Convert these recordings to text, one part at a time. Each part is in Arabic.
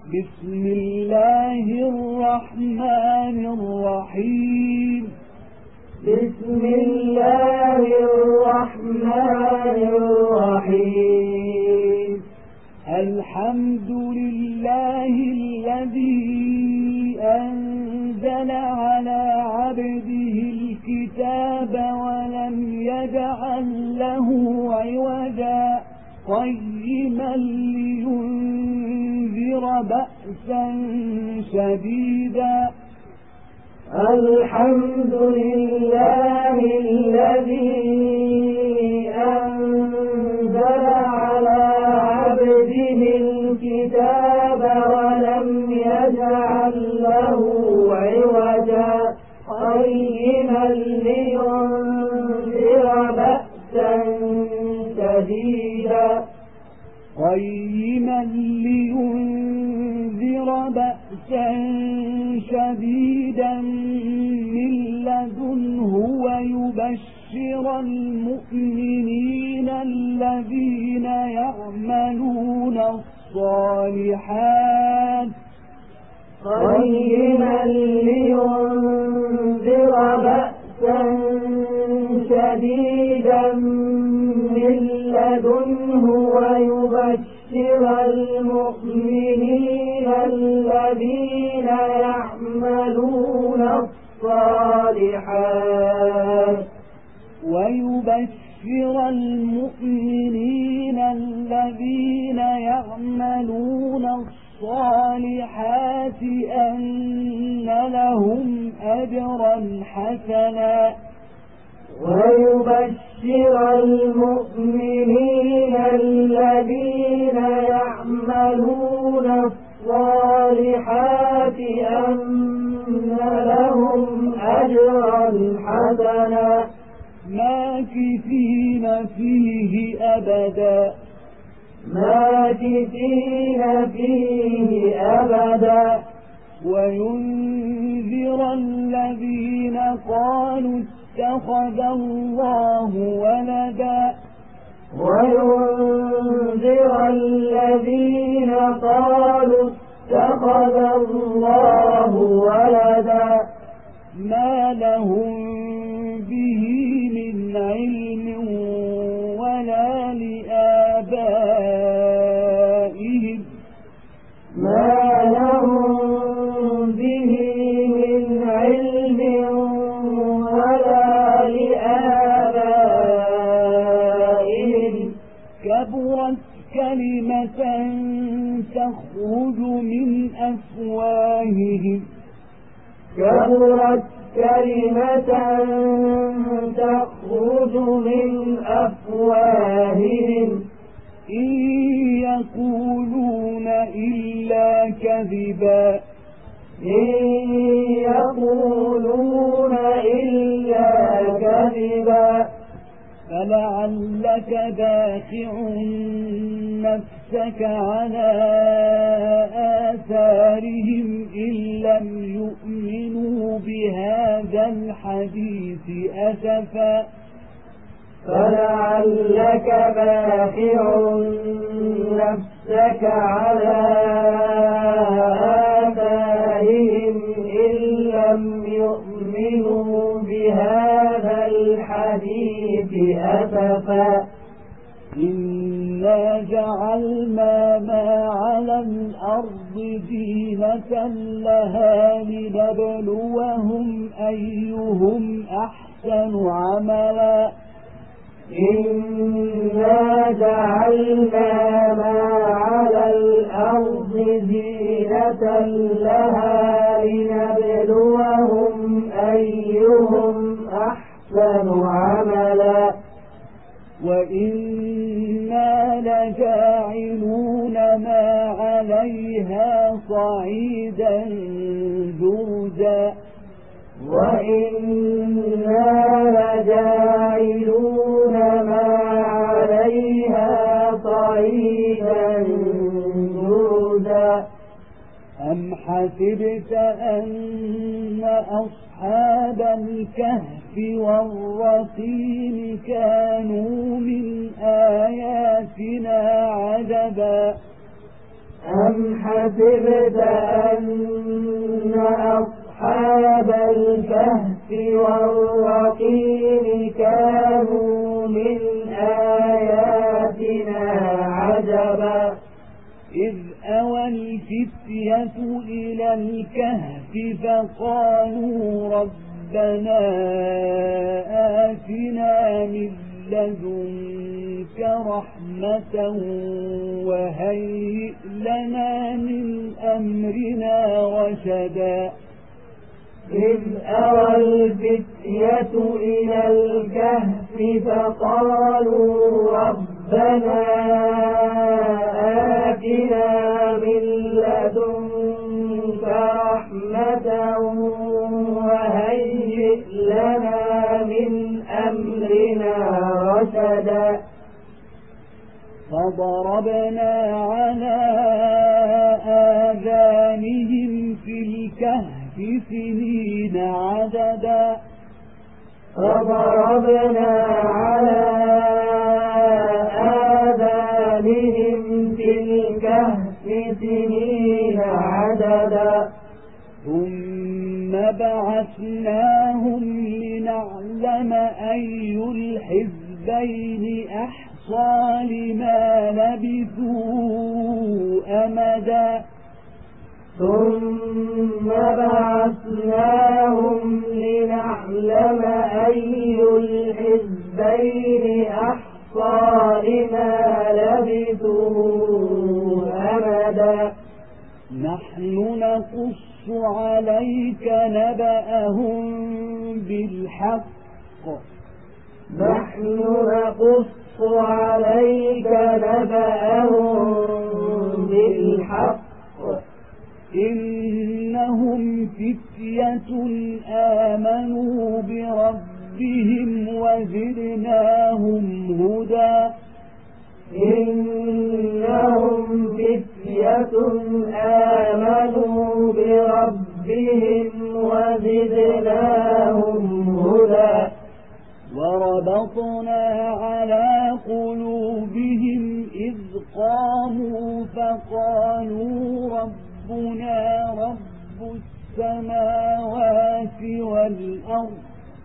بسم الله الرحمن الرحيم. بسم الله الرحمن الرحيم. الحمد لله الذي أنزل على عبده الكتاب ولم يجعل له عوجا قيما لينذر بأسا شديدا. الحمد لله الذي أنزل على عبده الكتاب ولم يجعل له عوجا قيما لينذر بأسا شديدا. قيما لينذر بأسا شديدا من لدنه ويبشر المؤمنين الذين يعملون الصالحات قيما لينذر بأسا شديدا من لدنه ويبشر المؤمنين الذين يعملون الصالحات أن لهم أجرا حسنا. ويبشر المؤمنين الذين يعملون الصالحات أن لهم أجرا حسنا ماكثين فيه أبدا. وينذر الذين قالوا اتخذ الله ولدا. وينذر الذين قالوا اتخذ الله ولدا ما لهم به من علم ولا لآبائهم. كبرت كلمة تخرج من أفواههم. إن يقولون إلا كذبا. فلعلك باخع نفسك على آثارهم إن لم يؤمنوا بهذا الحديث أسفا. فلعلك باخع نفسك على آثارهم إن لم يؤمنوا بهذا الحديث أسفا. إنا جعلنا ما على الأرض زينة لها لنبلوهم أيهم أحسن عملا. إنا جعلنا ما على الأرض زينة لها لنبلوهم أيهم أحسن عملا. وإنا لجاعلون ما عليها صعيدا جرزا. وإنا لجاعلون ما عليها صعيدا جرزا. أم حسبت أن أصحاب الكهف والرقيم كانوا من آياتنا عجبا. أم حسبت أن أصحاب الكهف والرقيم كانوا من آياتنا عجبا إذ أوى الفتية إلى الكهف فقالوا ربنا آتنا من لدنك رحمة وهيئ لنا من أمرنا رشدا إذ أوى الفتية إلى الكهف فقالوا ربنا آتنا من لدنك رحمة وهيئ لنا من أمرنا رشدا فضربنا على آذانهم في الكهف سنين عددا فضربنا على آذانهم في الكهف سنين عددا ثم بعثناهم لنعلم أي الحزبين أحصى لما لبثوا أمدا ثم بعثناهم لنعلم أي الحزبين أحصى لما لبثوا أمدا نحن نقص عليك نبأهم بالحق نحن نقص عليك نبأهم بالحق إنهم فتية آمنوا بربهم وزدناهم هدى إنهم فتية آمنوا بربهم وزدناهم هدى وربطنا على قلوبهم إذ قاموا فقالوا ربنا رب السماوات والأرض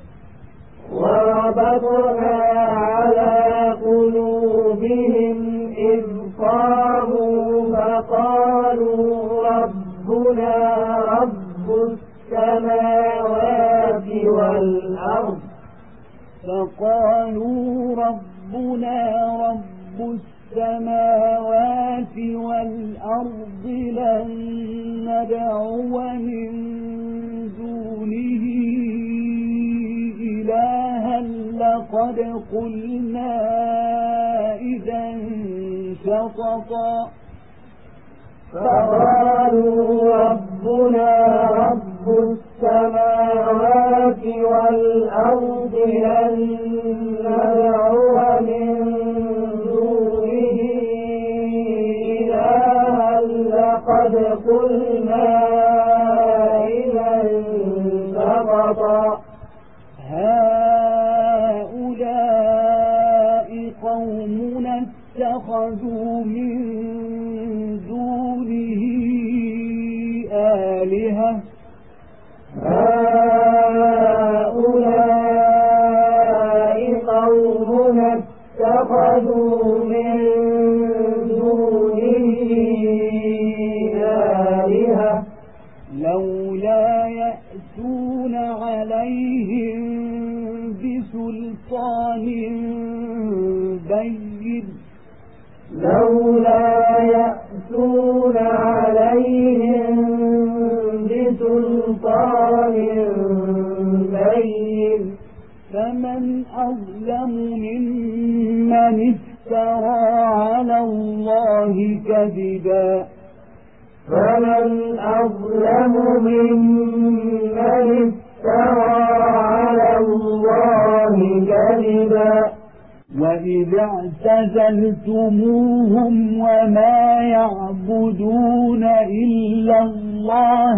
وربطنا على قلوبهم إذ قاموا فقالوا ربنا رب السماوات والأرض فقالوا ربنا رب السماوات والأرض لن ندعو من دونه إلها لقد قلنا إذا شططا فقالوا ربنا رب السماوات والأرض لن ندعو من دونه إلها لقد قلنا إذا شططا هؤلاء قومنا اتخذوا من دونه آلهة هؤلاء قومنا اتخذوا من دونه آلهة لولا يأتون عليهم بسلطان بين لولا يأتون عليهم بسلطان بين فمن أظلم ممن افترى على الله كذبا فمن أظلم ممن افترى على الله كذبا وإذا اعتزلتموهم وما يعبدون إلا الله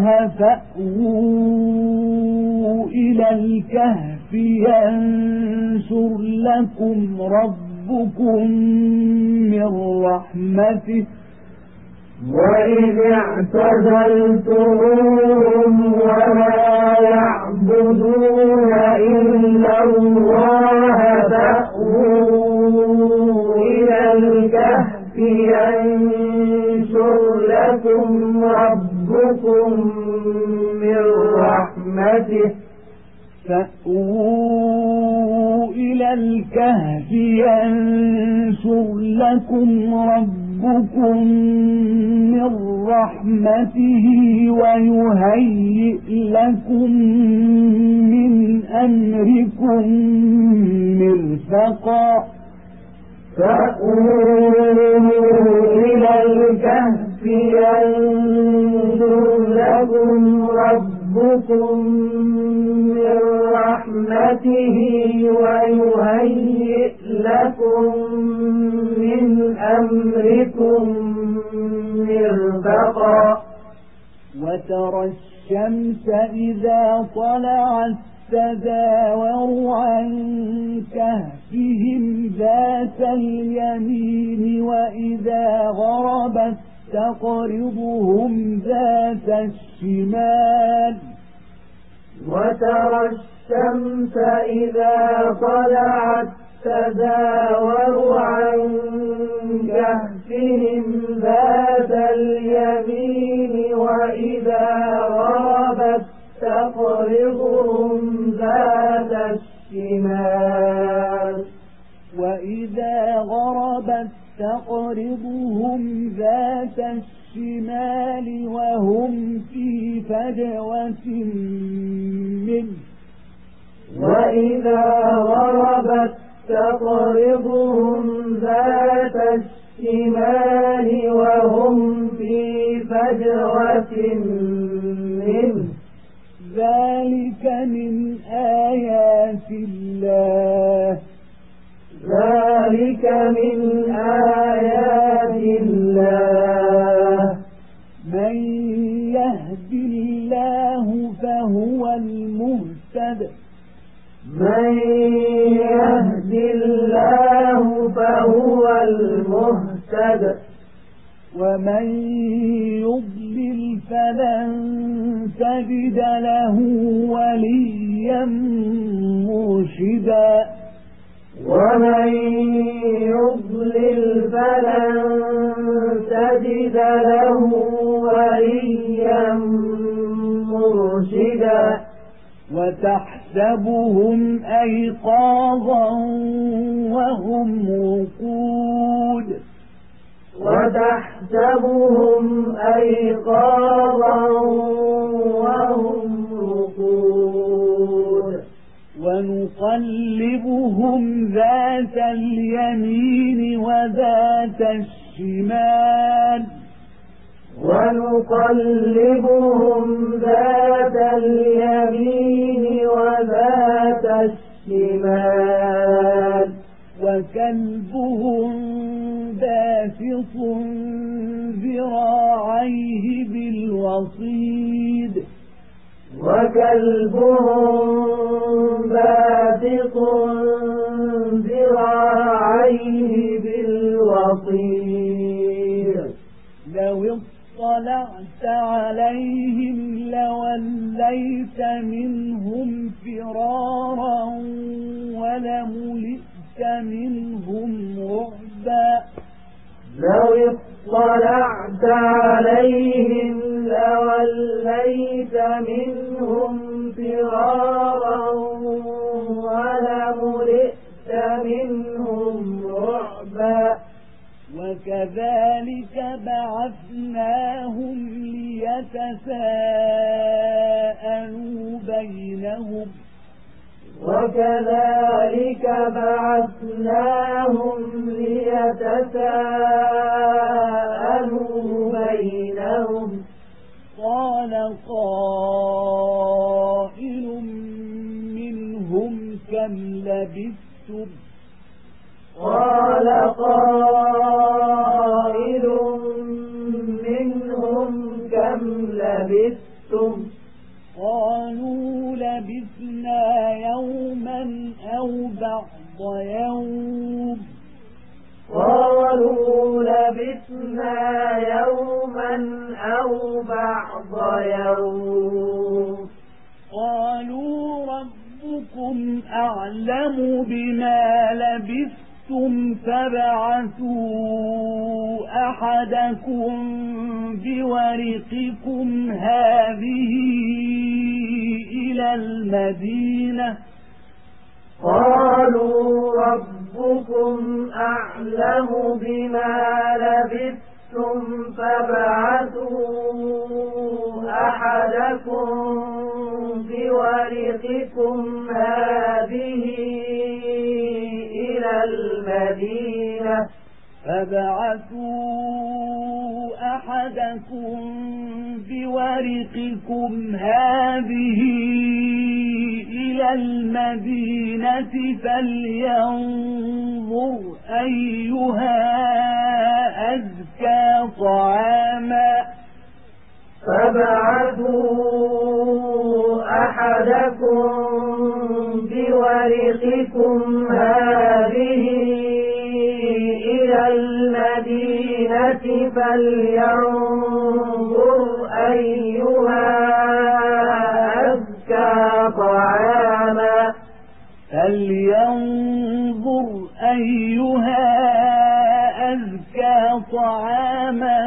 فأووا إلى الكهف ينشر لكم ربكم من رحمته وإذ اعتزلتموهم وما يعبدون إلا الله فأووا إلى الكهف ينشر لكم ربكم من رحمته فأووا إلى الكهف ينشر لكم ربكم من رحمته ويهيئ لكم من أمركم مرفقا فأووا إلى الكهف ينشر لكم ربكم من رحمته ويهيئ لكم من أمركم مرفقا وترى الشمس إذا طلعت تزاور عن كهفهم ذات اليمين وإذا غربت تقرضهم ذات الشمال وترى الشمس إذا طلعت تزاور عن كهفهم ذات اليمين وإذا غربت تقرضهم ذات الشمال وإذا غربت تقرضهم ذات الشمال وهم في فجوة منه وإذا غربت تقرضهم ذات الشمال وهم في فجوة منه ذلك من آيات الله ذلك من آيات الله من يهد الله فهو المهتد من يهد الله فهو المهتد ومن يضلل فلن تجد له وليا مرشدا ومن يضلل فلن تجد له وليا مرشدا وتحسبهم أيقاظا وهم رقود وتحسبهم أيقاظا وهم رقود ونقلبهم ذات اليمين وذات الشمال ونقلبهم ذات اليمين وذات الشمال وكلبهم باسط ذراعيه بالوصيد وكلبهم باسط ذراعيه بالوصيد لو اطلعت عليهم لوليت منهم فرارا ولملئت منهم رعبا لو اطلعت عليهم لوليت منهم فرارا ولملئت منهم رعبا وكذلك بعثناهم ليتساءلوا بينهم وكذلك بعثناهم ليتساءلوا بينهم قال قائل منهم كم لبثتم قال قائل منهم كم لبثتم قالوا لبثنا يوما أو بعض يوم قالوا لبثنا يوما أو بعض يوم قالوا ربكم أعلم بما لبثتم فابعثوا أحدكم بورقكم هذه إلى المدينة قالوا ربكم أعلم بما لبثتم فابعثوا أحدكم بورقكم هذه إلى المدينة فلينظر أيها أزكى طعاما فابعثوا أحدكم بورقكم هذه إلى المدينة فلينظر أيها أزكى طعاما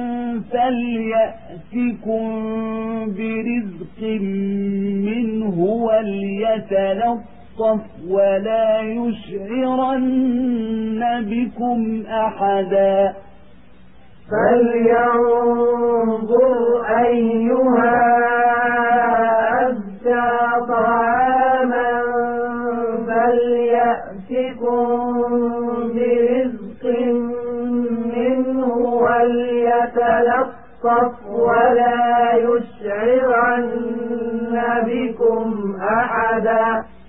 فليأتكم برزق منه وليتلطف ولا يشعرن بكم أحدا فلينظر أيها أزكى طعاما فليأتكم برزق منه وليتلطف ولا يشعرن بكم أحدا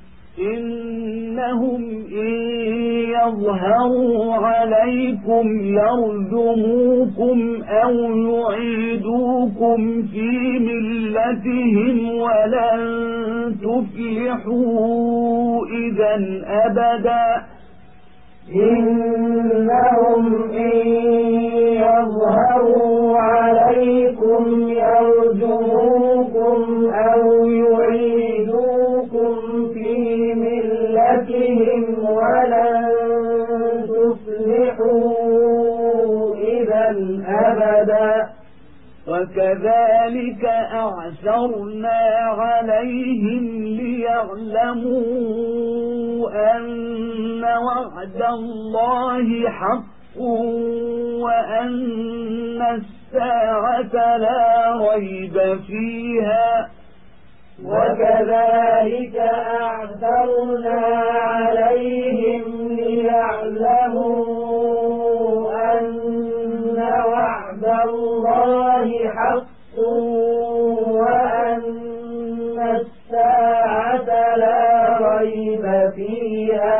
إنهم إن يظهروا عليكم يرجموكم أو يعيدوكم في ملتهم ولن تفلحوا إذا أبدا إنهم إن يظهروا عليكم يرجموكم أو يعيدوكم في ملتهم ولن تفلحوا إذا أبدا وكذلك أعثرنا عليهم ليعلموا أن وعد الله حق وأن الساعة لا ريب فيها وكذلك أعثرنا عليهم ليعلموا أن وعد الله حق وأن الساعة لا ريب فيها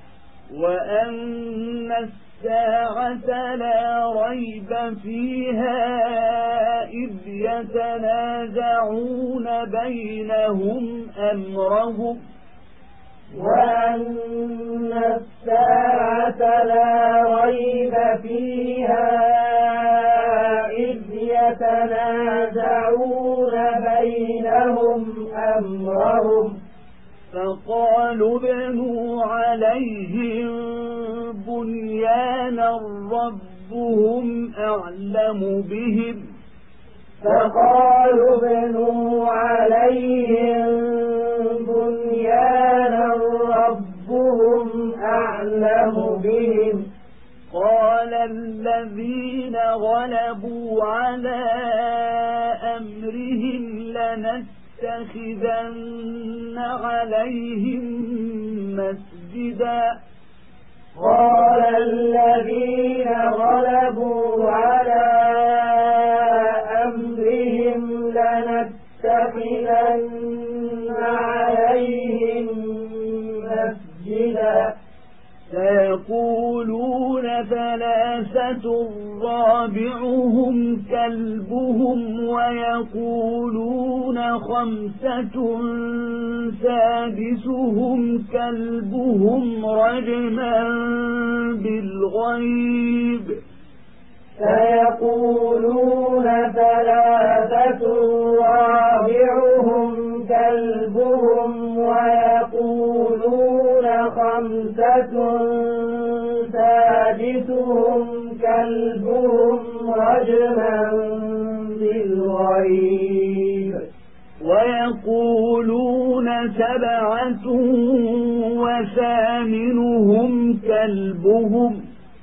إذ يتنازعون بينهم أمرهم وأن الساعة لا ريب فيها إذ يتنازعون بينهم أمرهم فقالوا ابنوا عليهم بنيانا ربهم أعلم بهم فقالوا ابنوا عليهم بنيانا ربهم أعلم بهم قال الذين غلبوا على أمرهم لنتخذن عليهم مسجدا قال الذين غلبوا على أمرهم لنتخذن عليهم مسجدا سيقولون ثلاثة رابعهم كلبهم ويقولون خمسة سادسهم كلبهم رجما بالغيب سيقولون ثلاثة رابعهم كلبهم ويقولون خمسة سادسهم كلبهم رجما بالغيب ويقولون سبعة وثامنهم كلبهم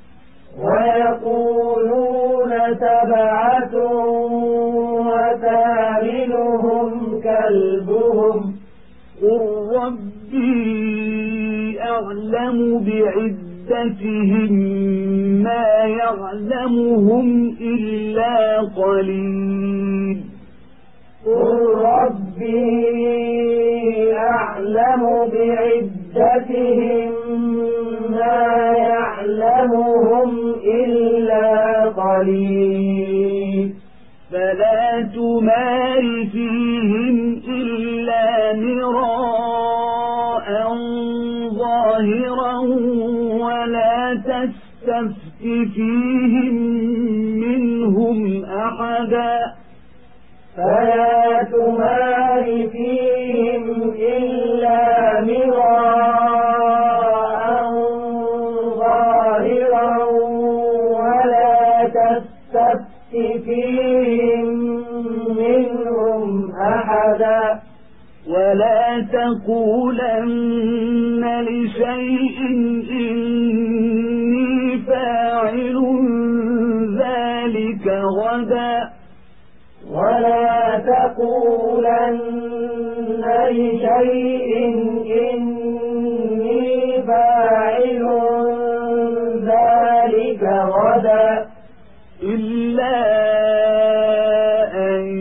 ويقولون سبعة وثامنهم كلبهم قل ربي أعلم بعدتهم ما يعلمهم إلا قليل قل ربي أعلم بعدتهم ما يعلمهم إلا قليل فلا تمار فيهم إلا مراء ظاهرا ولا تستفت فيهم منهم أحدا فلا تمار فيهم إلا مراء ظاهرا ولا تستفت فيهم منهم أحدا ولا تقولن لشيء إني فاعل ذلك غدا ولا تقولن لشيء إني فاعل ذلك غدا إلا أن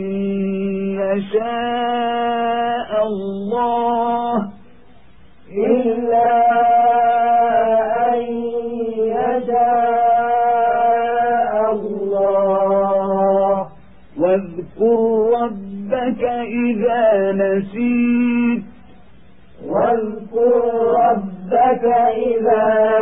يشاء الله إلا أن يشاء الله واذكر ربك إذا نسيت واذكر ربك إذا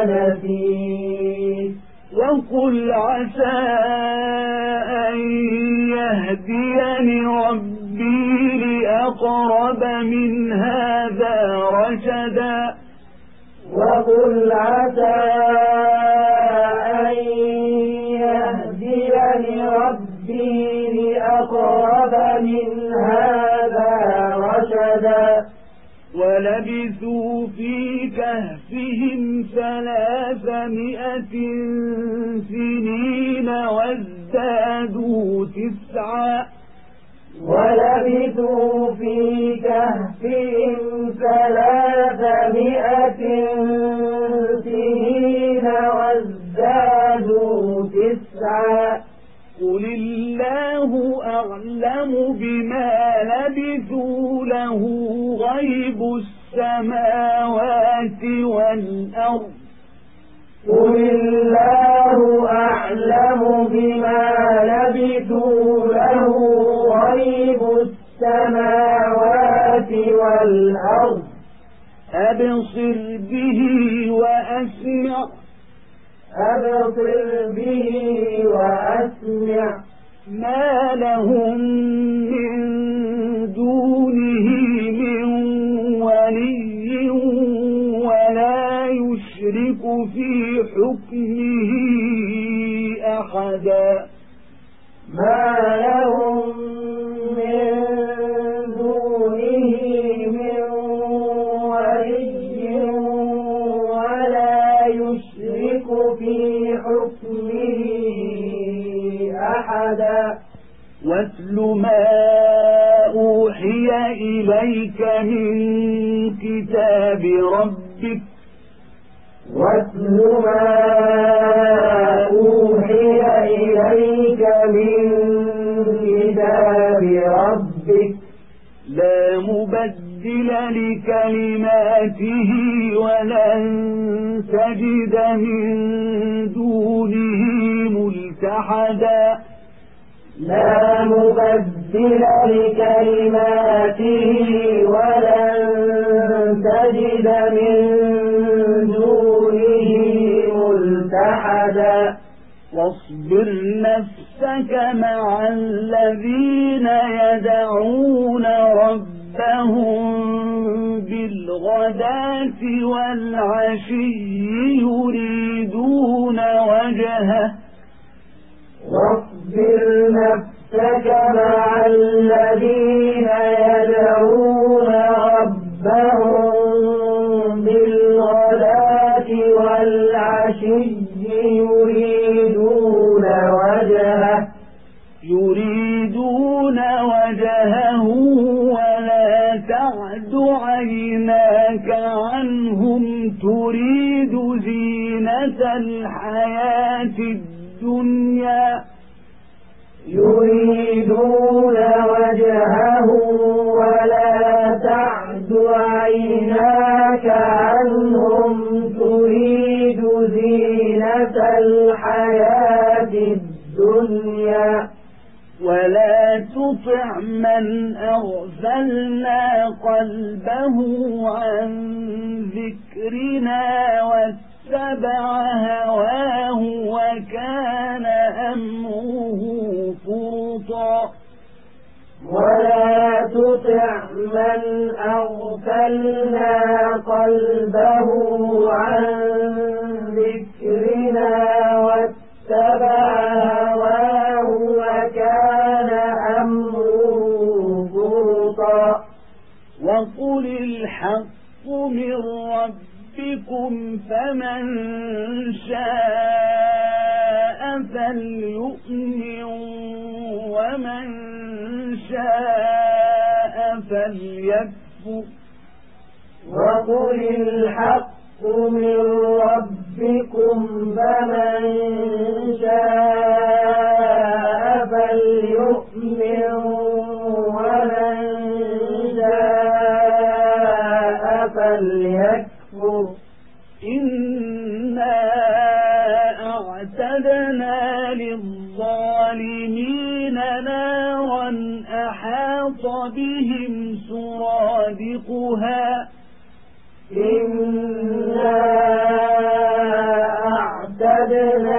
نسيت وقل عسى أن يهديني ربي لأقرب من هذا رشدا وقل عسى أن يهديني ربي لأقرب من هذا رشدا ولبثوا في كهفهم 300 سنين وازدادوا 9 ولبثوا في كهفهم 300 سنين وازدادوا 9 قل الله أعلم بما لبثوا له غيب السماوات والأرض قل الله أعلم بما لبثوا له غيب السماوات والأرض أبصر به وأسمع أبصر به وأسمع ما لهم من دونه من ولي ولا يشرك في حكمه أحدا ما لهم من دونه من ولي ولا يشرك في حكمه أحدا واتل ما أوحي إليك من كتاب ربك واتل ما أوحي إليك من كتاب ربك لا مبدل لكلماته ولن تجد من دونه ملتحدا لا مبدل لكلماته ولن تجد من دونه ملتحدا واصبر نفسك مع الذين يدعون ربهم بالغداة والعشي يريدون وجهه واصبر نفسك مع الذين يدعون ربهم بالغداة والعشي يريدون وجهه ولا تعد عيناك عنهم تريد زينة الحياة الدنيا يريدون وجهه ولا تعد عيناك عنهم تريد زينة الحياة الدنيا ولا تطع من أغفلنا قلبه عن ذكرنا واتبع هواه وكان أمره فرطا ولا تطع من أغفلنا قلبه عن ذكرنا واتبع هواه وكان أمره فرطا وقل الحق من ربكم فمن شاء فليؤمن ومن شاء فليكفر وقل الحق من ربكم فمن شاء فليؤمن ومن شاء فليكفر إنا أعتدنا للظالمين نارا أحاط بهم سرادقها إنا أعتدنا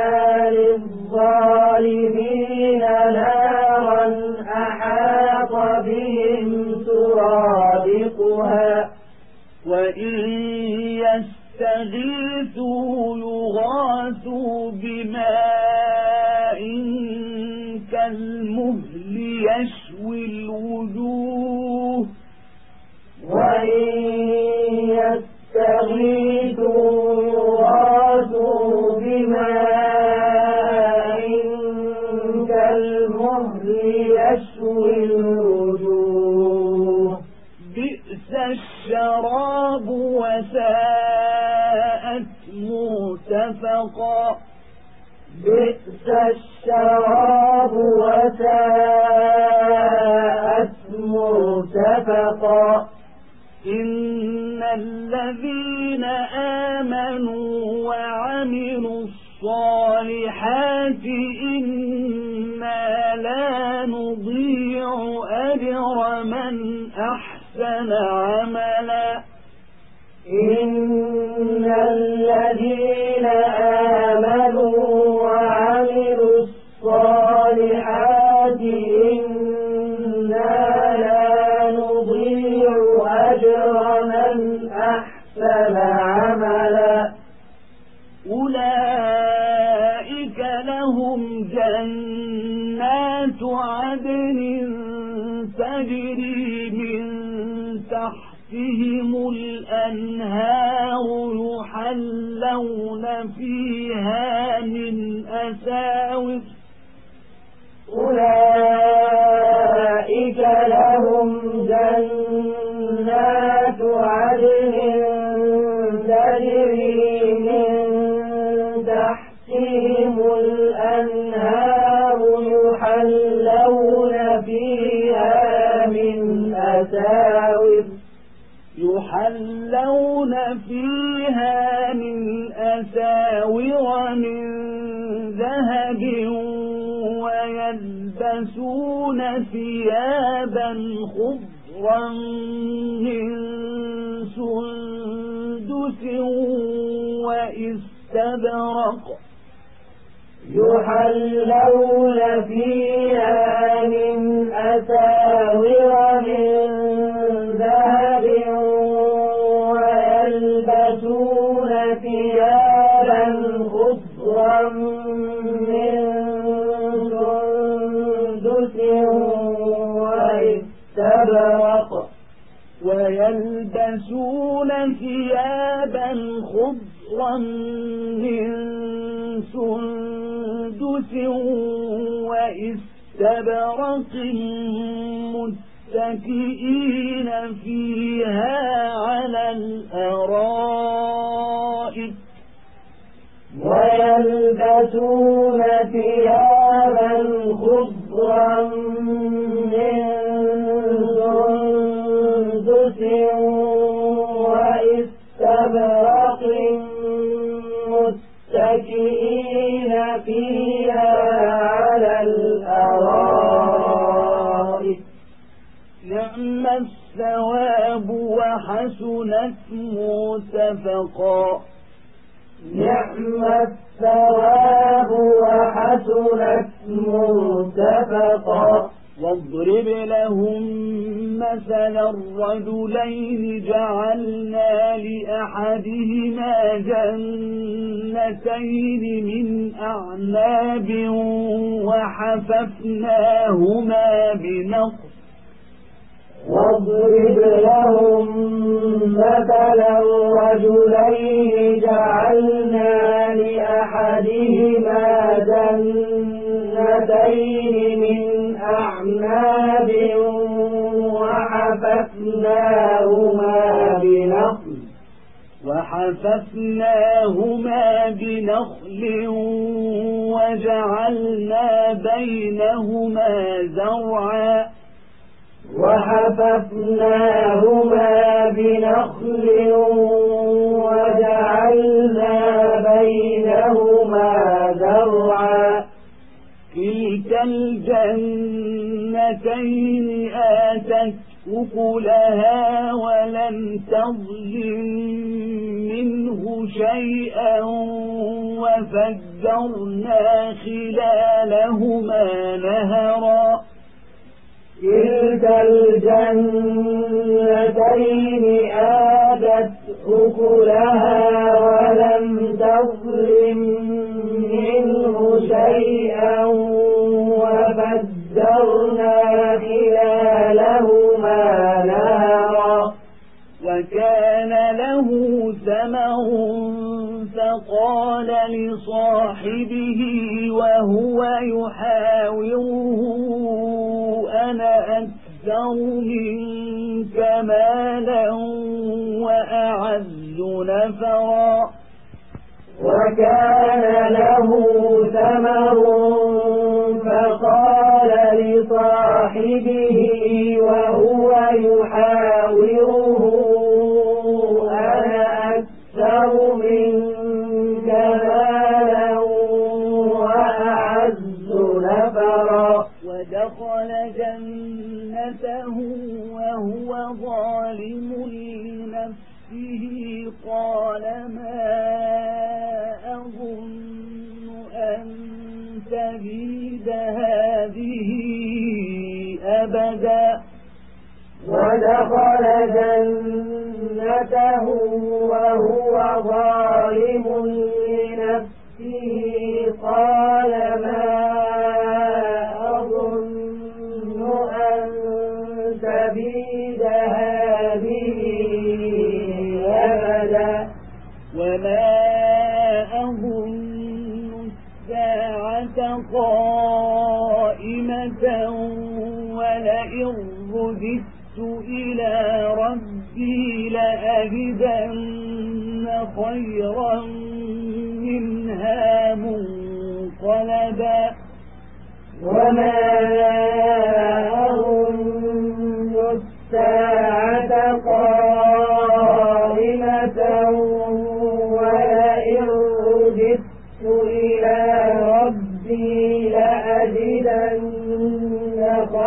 للظالمين نارا أحاط بهم سرادقها وإن يستغيثوا يغاثوا بماء كالمهل يشوي الوجوه وإن يستغيثوا يغاثوا بماء كالمهل يشوي الوجوه بئس الشراب وساءت مرتفقا بئس الشراب وساءت مرتفقا إن الذين آمنوا وعملوا الصالحات إنا لا نضيع أجر من أحسن عملا إن الذين آمنوا وعملوا الصالحات إنا لا نضيع أجر من أحسن عملا أولئك لهم جنات عدن تجري من تحتهم الأنهار يحلون فيها من أساور أولئك لهم جنات عدن تجري من تحتهم الأنهار يحلون فيها من أساور من ذهب ويلبسون ويلبسون ثيابا خضرا من سندس وإستبرق يحلون فيها من أساور من ذهب ويلبسون ثيابا خضرا من سندس وإستبرق ويلبسون ثيابا خضرا من سندس وإستبرق متكئين فيها على الأرائك ويلبسون ثيابا خضرا من سندس وإستبرق متكئين فيها على الأرائك نعم الثواب وحسنت مرتفقا نعم الثواب وحسنت مرتفقا واضرب لهم مثل الرجلين جعلنا لأحدهما جنتين من أعناب وحففناهما بنخل واضرب لهم مثل الرجلين جعلنا لأحدهما جنتين من أعناب وحففناهما بنخل وجعلنا بينهما زرعا وحففناهما بنخل وجعلنا بينهما زرعا كلتا الجنتين آتت أكلها ولم تظلم منه شيئا وفجرنا خلالهما نهرا كلتا الجنتين آتت أكلها ولم تظلم منه شيئا وفجرنا خلالهما نهرا وكان له ثمر فقال لصاحبه وهو يحاوره أنا أكثر منك مالا وأعز نفرا وكان له ثمر فقال لصاحبه وهو يحاوره أنا أكثر منك مالا وأعز نفرا ودخل جنته وهو ظالم لنفسه قال ما أظن أن تبيد هذه أبدا ودخل جنته وهو ظالم لنفسه قال ما أظن أن تبيد هذه أبدا وما أظن الساعة قائمة ولئن رددت إلى ربي لأجدن خيرا منها منقلبا وما أظن الساعة قائمة ولئن رددت إلى ربي لأجدن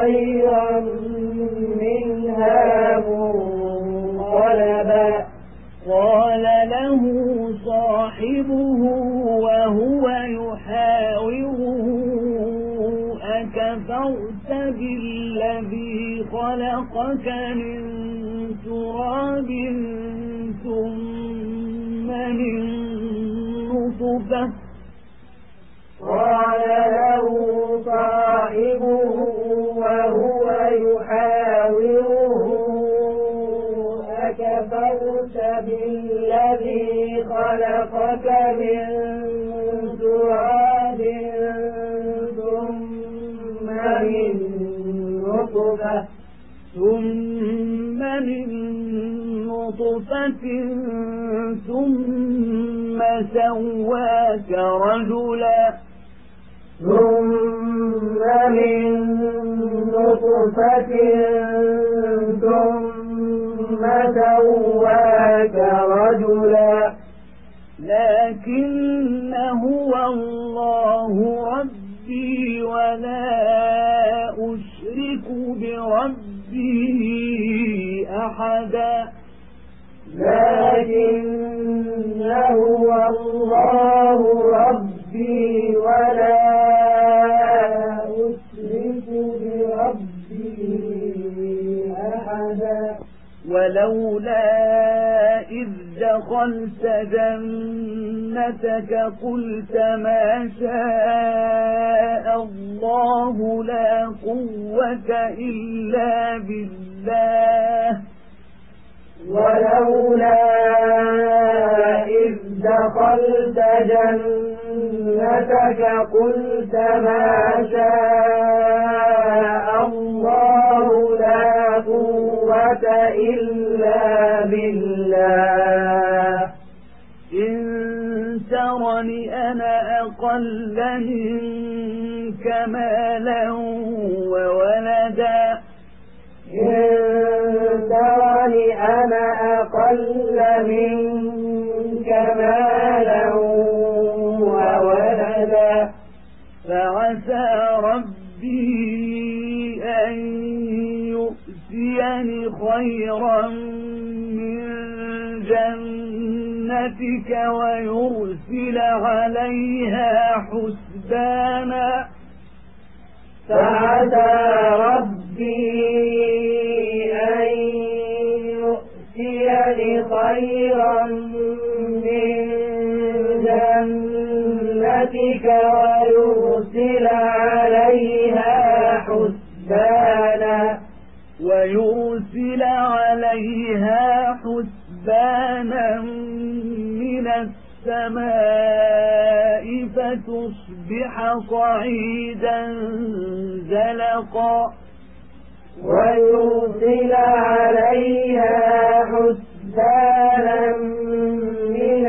خلقك من تراب ثم من نطفة قال له صاحبه وهو يحاوره أكفرت بالذي خلقك من تراب ثم من نطفة ثم سواك رجلا ثم من نطفة ثم سواك رجلا لكن هو الله ربي ولا أشرك بربي أحدا لكن هو الله ربي ولا أشرك بربي أحدا ولولا إذ دخلت جنتك قلت ما شاء الله لا قوة إلا بالله ولولا إذ دخلت جنتك قلت ما شاء الله لا قوة إلا بالله إن ترني أنا أقل منك مالا وولدا إن ترني أنا أقل منك مالا وولدا فعسى ربي أن يؤتيني خيرا من جنتك ويرسل عليها حسبانا فعسى ربي أن يؤتيني خيرا من جنتك ويرسل عليها حسبانا من السماء فتصبح صعيدا زلقا ويرسل عليها حسبانا من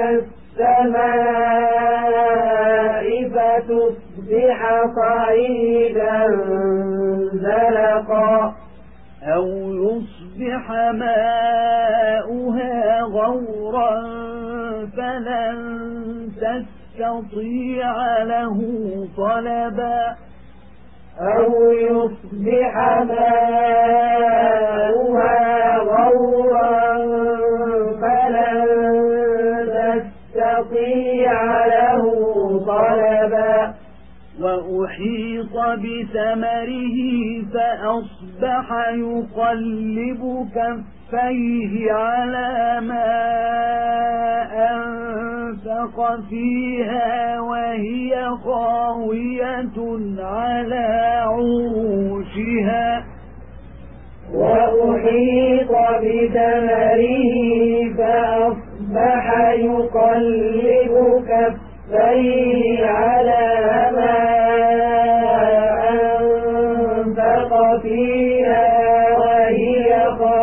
السماء فتصبح صعيدا زلقا أو يصبح ماؤها غورا فلن تستطيع له طلبا أو يصبح ماؤها غورا فلن تستطيع له طلبا وأحيط بثمره فأصبح يقلب كفيه على ما أنفق فيها وهي خاوية على عروشها وأحيط بثمره فأصبح يقلب كفيه على ما أنفق فيها وهي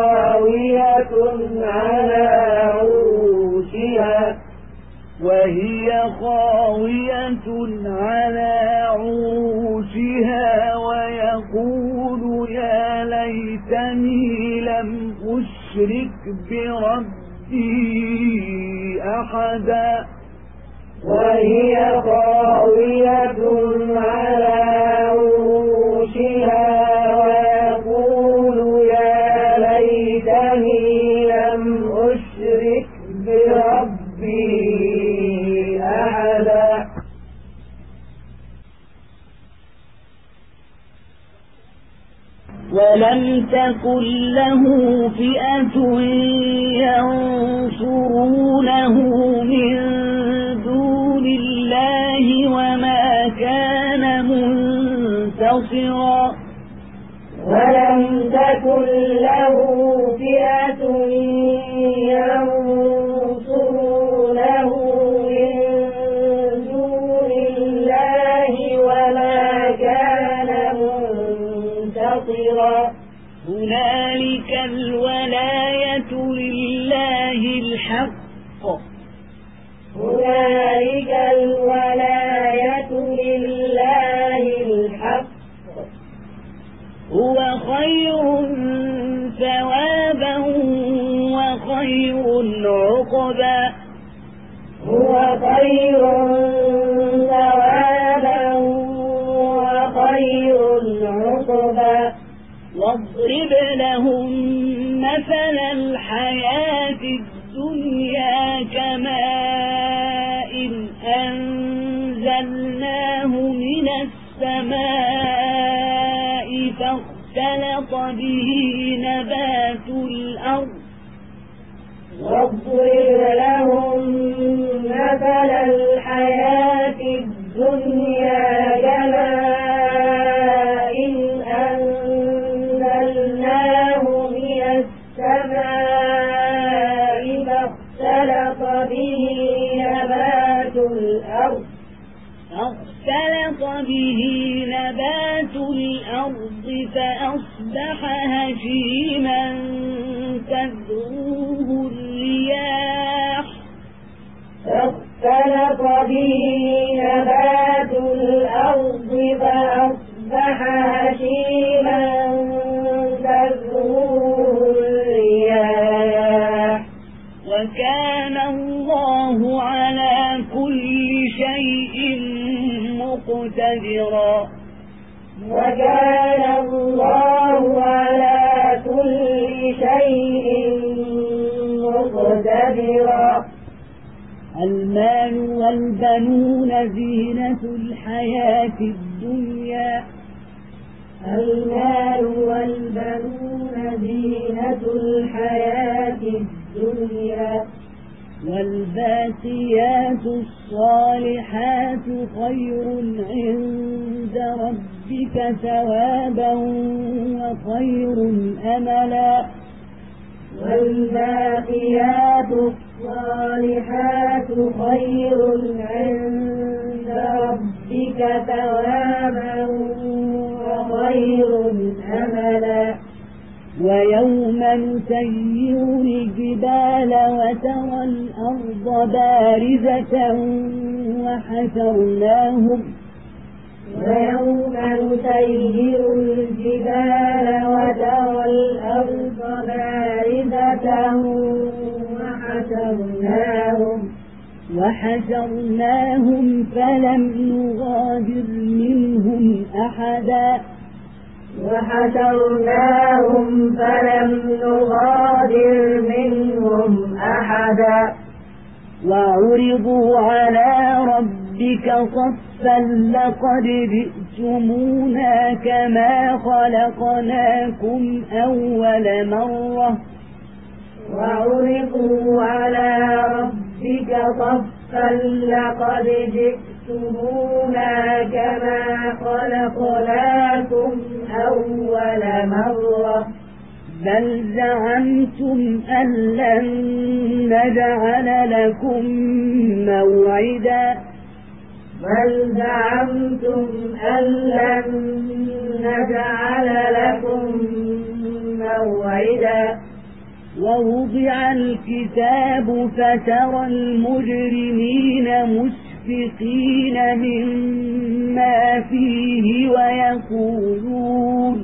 خاوية على عروشها ويقول يا ليتني لم أشرك بربي أحدا وهي خاوية على عروشها ويقول يا ليتني لم أشرك بربي أحدا ولم تكن تكن له فئة ينصرونه من دون الله وما كان منتصرا ولم تكن له فئة ينصرونه من دون الله وما كان منتصرا هنالك الولاية لله الحق هنالك الولاية لله الحق هو خير ثوابا وخير عقبا هو خير ثوابا وخير عقبا واضرب لهم مثل الحياة الدنيا كماء أنزلناه من السماء فاختلط به نبات الأرض واضرب لهم مثل الحياة الدنيا كماء أنزلناه من السماء فاختلط به نبات الأرض فأصبح هشيما تذروه الرياح فاختلط به نبات الأرض فأصبح هشيما تذروه الرياح وكان الله على كل شيء مقتدرا وكان الله على كل شيء مقتدرا المال والبنون زينة الحياة الدنيا المال والبنون زينة الحياة الدنيا والباقيات الصالحات خير عند ربك ثوابا وخير أملا والباقيات الصالحات خير عند ربك ثوابا وخير أملا ويوم نسير الجبال وترى الأرض بارزة ويوم نسير الجبال وترى الأرض بارزة وحشرناهم فلم نغادر منهم أحدا وعرضوا على ربك صفا لقد جئتمونا كما خلقناكم أول مرة وعرضوا على ربك صفا لقد جئتمونا كما خلقناكم أول مرة بل زعمتم أن لن نجعل لكم موعدا ووضع الكتاب فترى المجرمين مشفقين مما فيه ويقولون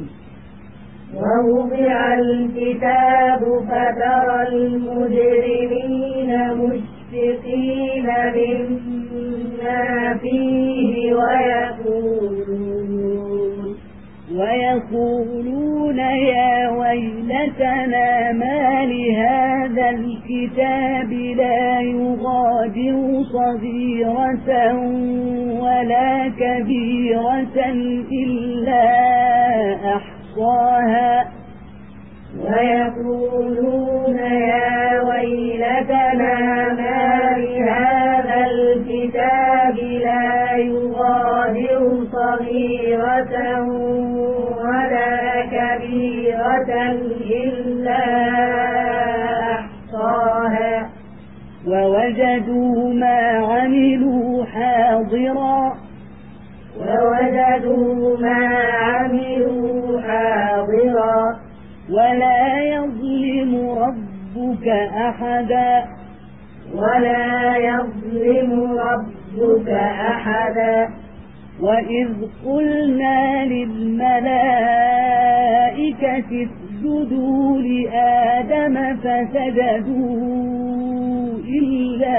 يا ويلتنا ما لهذا الكتاب لا يغادر صغيرة ولا كبيرة إلا أحصاها ويقولون يا ويلتنا ما لهذا الكتاب لا يغادر صغيرة ولا كبيرة إلا أحصاها ووجدوا ما عملوا حاضرا ولا يظلم ربك أحدا وإذ قلنا للملائكة اسجدوا لآدم فسجدوا إلا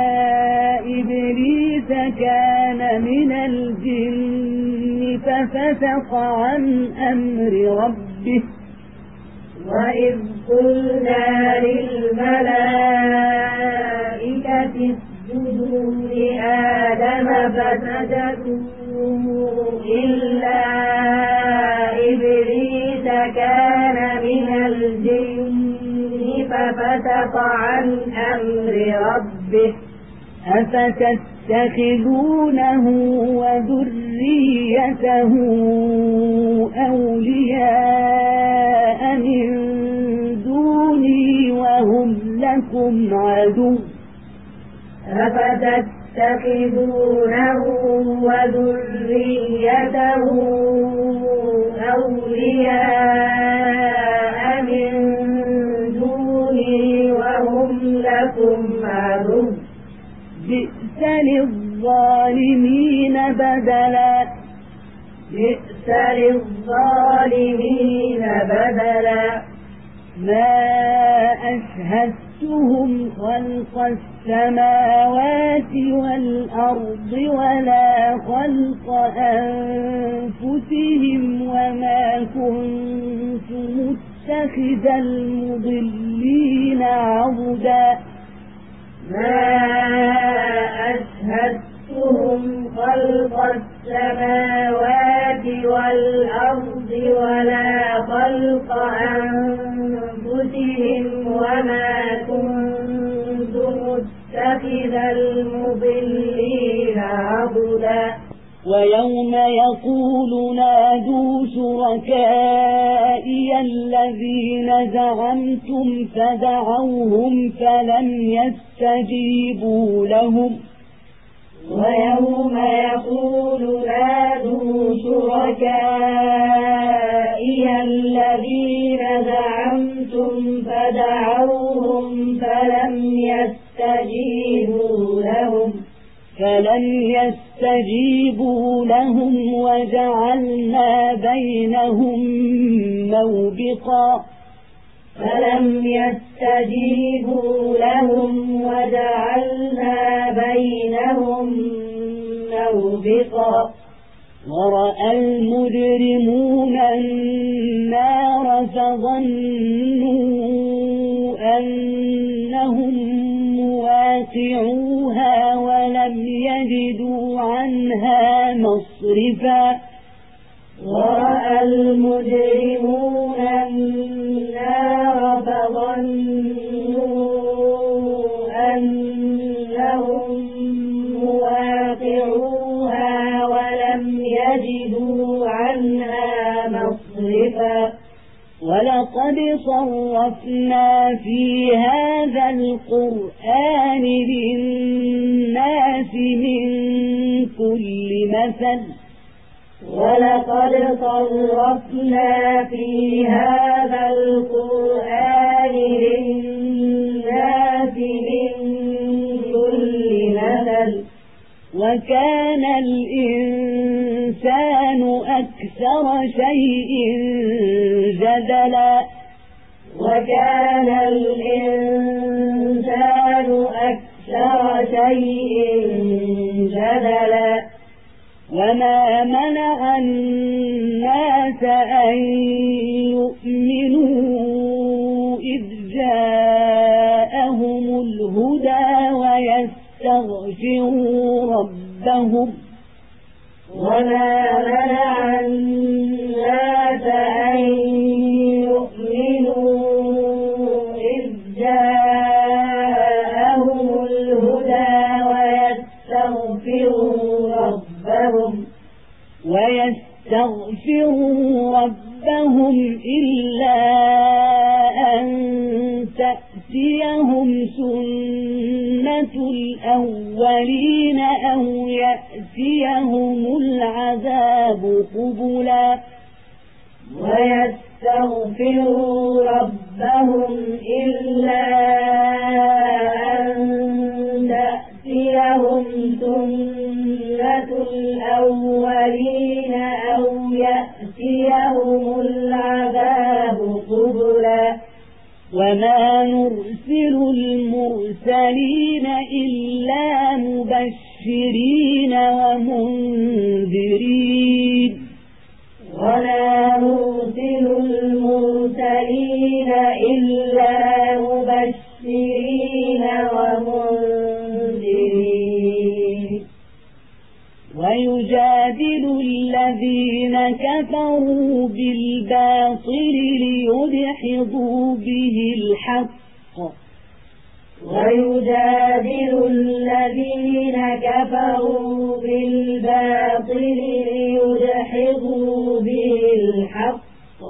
إبليس كان من الجن ففسق عن أمر ربه وإذ قلنا للملائكة اسجدوا لآدم فسجدوا إلا إبليس كان من الجن ففسق عن أمر ربه أفتتخذونه وذريته أولياء من دوني وهم لكم عدو أفتتخذونه وذريته أولياء من دوني وهم لكم عدو بئس للظالمين بدلا ما أشهدتهم خلق السماوات والأرض ولا خلق أنفسهم وما كنت متخذ المضلين عضدا ما أشهدتهم خلق السماوات والأرض ولا خلق أنفسهم وما كنت متخذ المضلين عضدا ويوم يقول نادوا شركائي الذين زعمتم فدعوهم فلم يستجيبوا لهم ويوم يقول نادوا شركائي الذين زعمتم فدعوهم فلم يستجيبوا لهم وجعلنا بينهم موبقا ورأى المجرمون النار فظنوا أنهم مواقعوها ولم يجدوا عنها مصرفا ورأى المجرمون النار فظنوا أنهم مواقعوها ولم يجدوا عنها مصرفا ولقد صرفنا في هذا القرآن للناس من كل مثل ولقد صرفنا في هذا القرآن للناس من كل مثل وكان الإنسان أكثر شيء جدلا وما منع الناس أن يؤمنوا إذ جاءهم الهدى ويستغفروا ربهم وما منع الناس أن يؤمنوا الأولين أو يأتيهم العذاب قبلا ويستغفروا ربهم إلا أن تأتيهم سنة الأولين أو يأتيهم العذاب قبلا وما نرسل المرسلين إلا مبشرين ومنذرين ولا نرسل المرسلين إلا مبشرين ومنذرين ويجادل الذين كفروا بالباطل ليدحضوا به الحق ويجادل الذين كفروا بالباطل ليدحضوا به الحق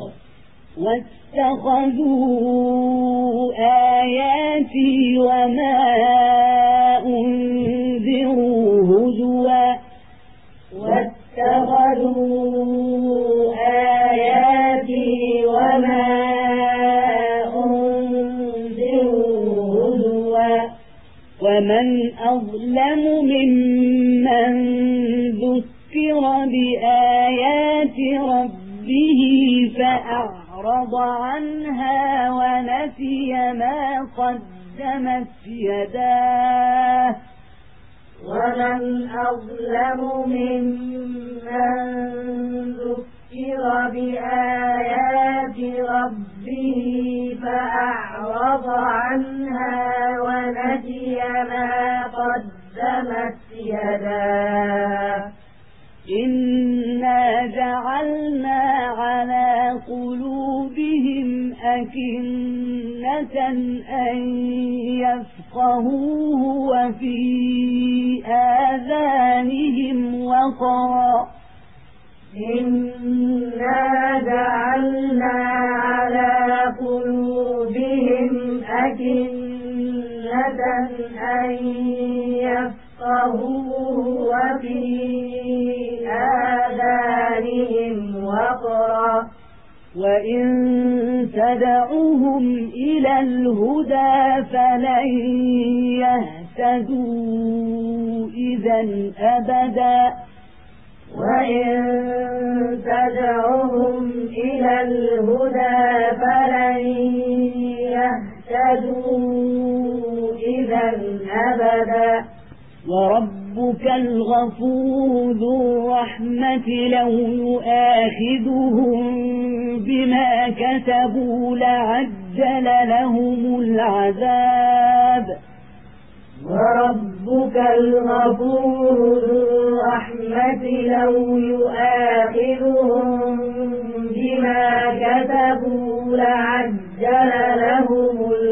واتخذوا آياتي وما أنذروا هزوا واتخذوا آياتي وما أنذروا هزوا ومن أظلم ممن ذكر بآيات ربه فأعرض عنها ونسي ما قدمت يداه ومن أظلم ممن ذكر بآيات ربه فأعرض عنها ونسي ما قدمت يداه إنا جعلنا على قلوبهم أكنة أن يفقهوه وفي آذانهم وقرا إنا جعلنا على قلوبهم أكنة أن يفقهوه وفي آذانهم وقرا وإن تدعوهم إلى الهدى فلن يهتدوا إذا أبدا وإن تدعوهم إلى الهدى فلن يهتدوا إذا أبدا وربك الغفور ذو الرحمة لو يؤاخذهم بما كسبوا لعجل لهم العذاب وربك الغفور ذو الرحمة لو يؤاخذهم بما كسبوا لعجل لهم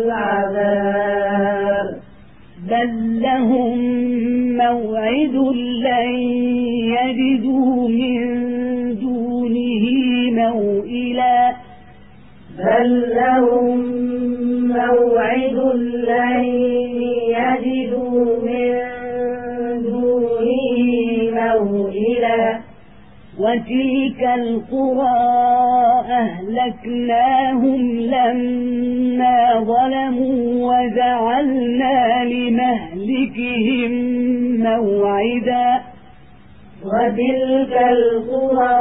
العذاب بل لهم موعد لن يجدوا من دونه موئلا بل لهم موعد لن يجدوا من دونه موئلا وتلك القرى أهلكناهم لما ظلموا وجعلنا لمهلكهم موعدا وتلك القرى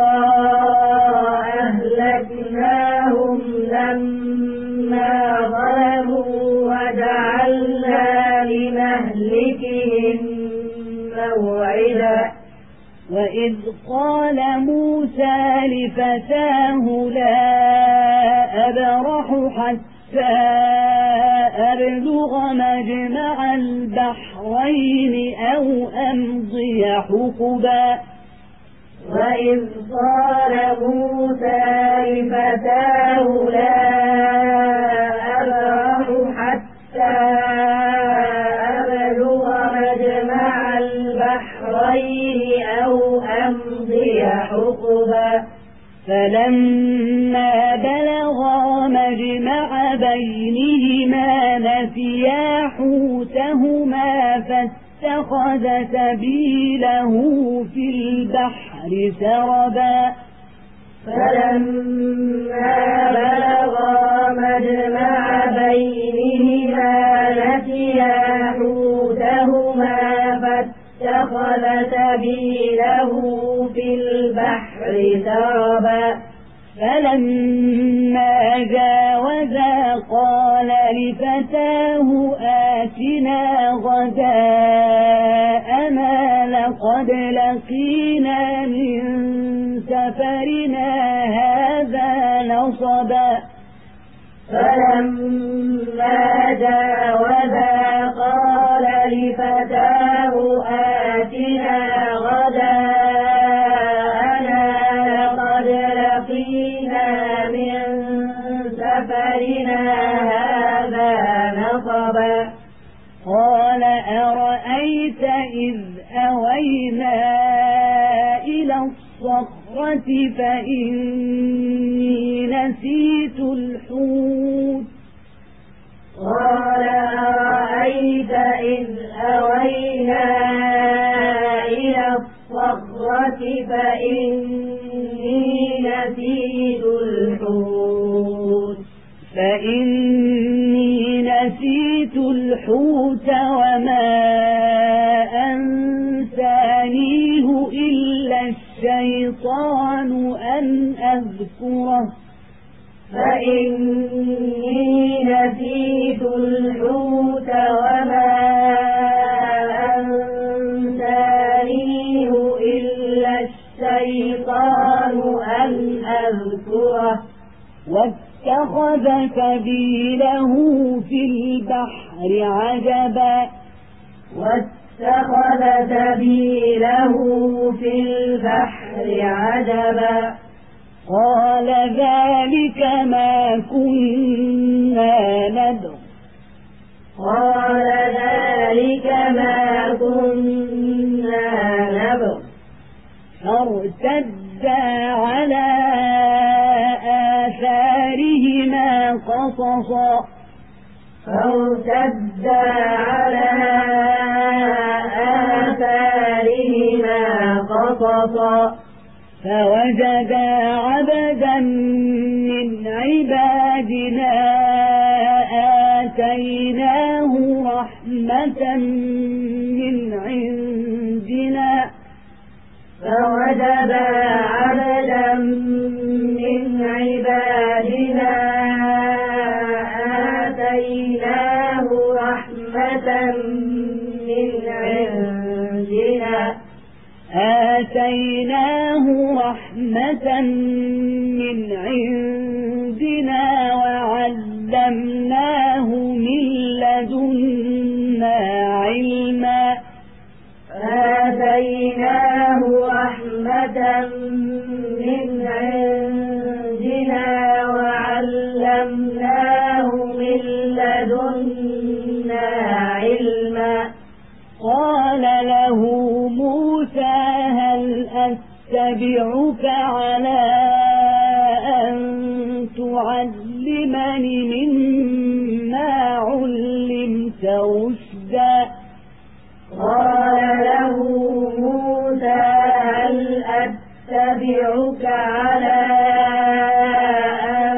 أهلكناهم لما ظلموا وجعلنا لمهلكهم موعدا وإذ قال موسى لفتاه لا أبرح حتى أبلغ مجمع البحرين أو أمضي حقبا وإذ قال موسى لفتاه لا أبرح حتى أبلغ مجمع البحرين أو أمضي حقبا فلما بلغا مجمع بينهما نسيا حوتهما واتخذ سبيله في البحر سربا فلما بلغا مجمع بينهما نسيا حوتهما فاتخذ سبيله في البحر سربا فلما جاوزا قال لفتاه آتنا غداءنا لقد لقينا من سفرنا هذا نصبا فلما جاوزا قال لفتاه آتنا غداءنا لقد لقينا من سفرنا هذا نصبا قال أرأيت إذ أوينا إلى الصخرة فإني نسيت الحوت قال أرأيت إذ أوينا إلى الصخرة فإني نسيت الحوت وما أنسانيه إلا الشيطان أن أذكره فإني نسيت الحوت وما أنسانيه إلا الشيطان أن أذكره واتخذ سبيله في البحر عجبا واتخذ سبيله في البحر عجبا قال ذلك ما كنا نبغي قال ذلك ما كنا نبغي فارتدا على آثارهما قصصا فارتدا على آثارهما قصصا فوجدا عبدا من عبادنا آتيناه رحمة من عندنا فوجدا عبدا من عبادنا آتيناه رحمة من عندنا وعلمناه من لدنا علما آتيناه رحمة من عندنا وعلمناه من لدنا علما قال له موسى هل أتبعك على أن تعلمني مما علمت رشدا قال له موسى هل أتبعك على أن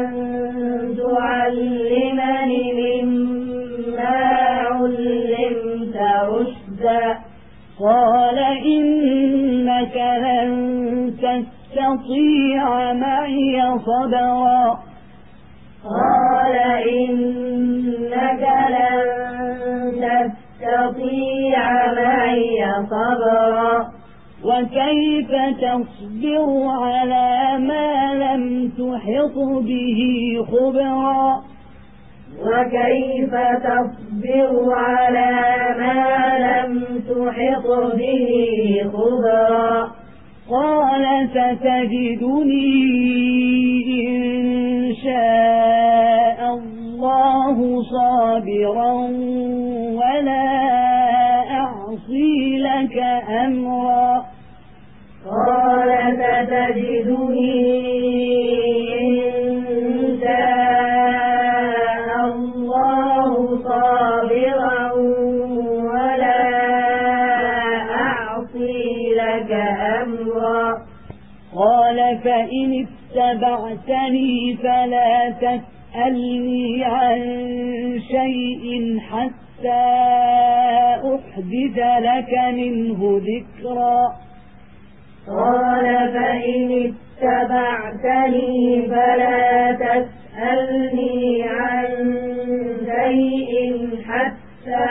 تعلمني مما علمت رشدا قال إنك لن تستطيع معي صبرا قال إنك لن تستطيع معي صبرا وكيف تصبر على ما لم تحط به خبرا وكيف تصبر على ما لم تحط به خبرا قال ستجدني إن شاء الله صابرا ولا أعصي لك أمرا قال ستجدني إن شاء الله صابرا ولا فإن اتبعتني فلا تسألني عن شيء حتى أحدث لك منه ذكرا قال فإن اتبعتني فلا تسألني عن شيء حتى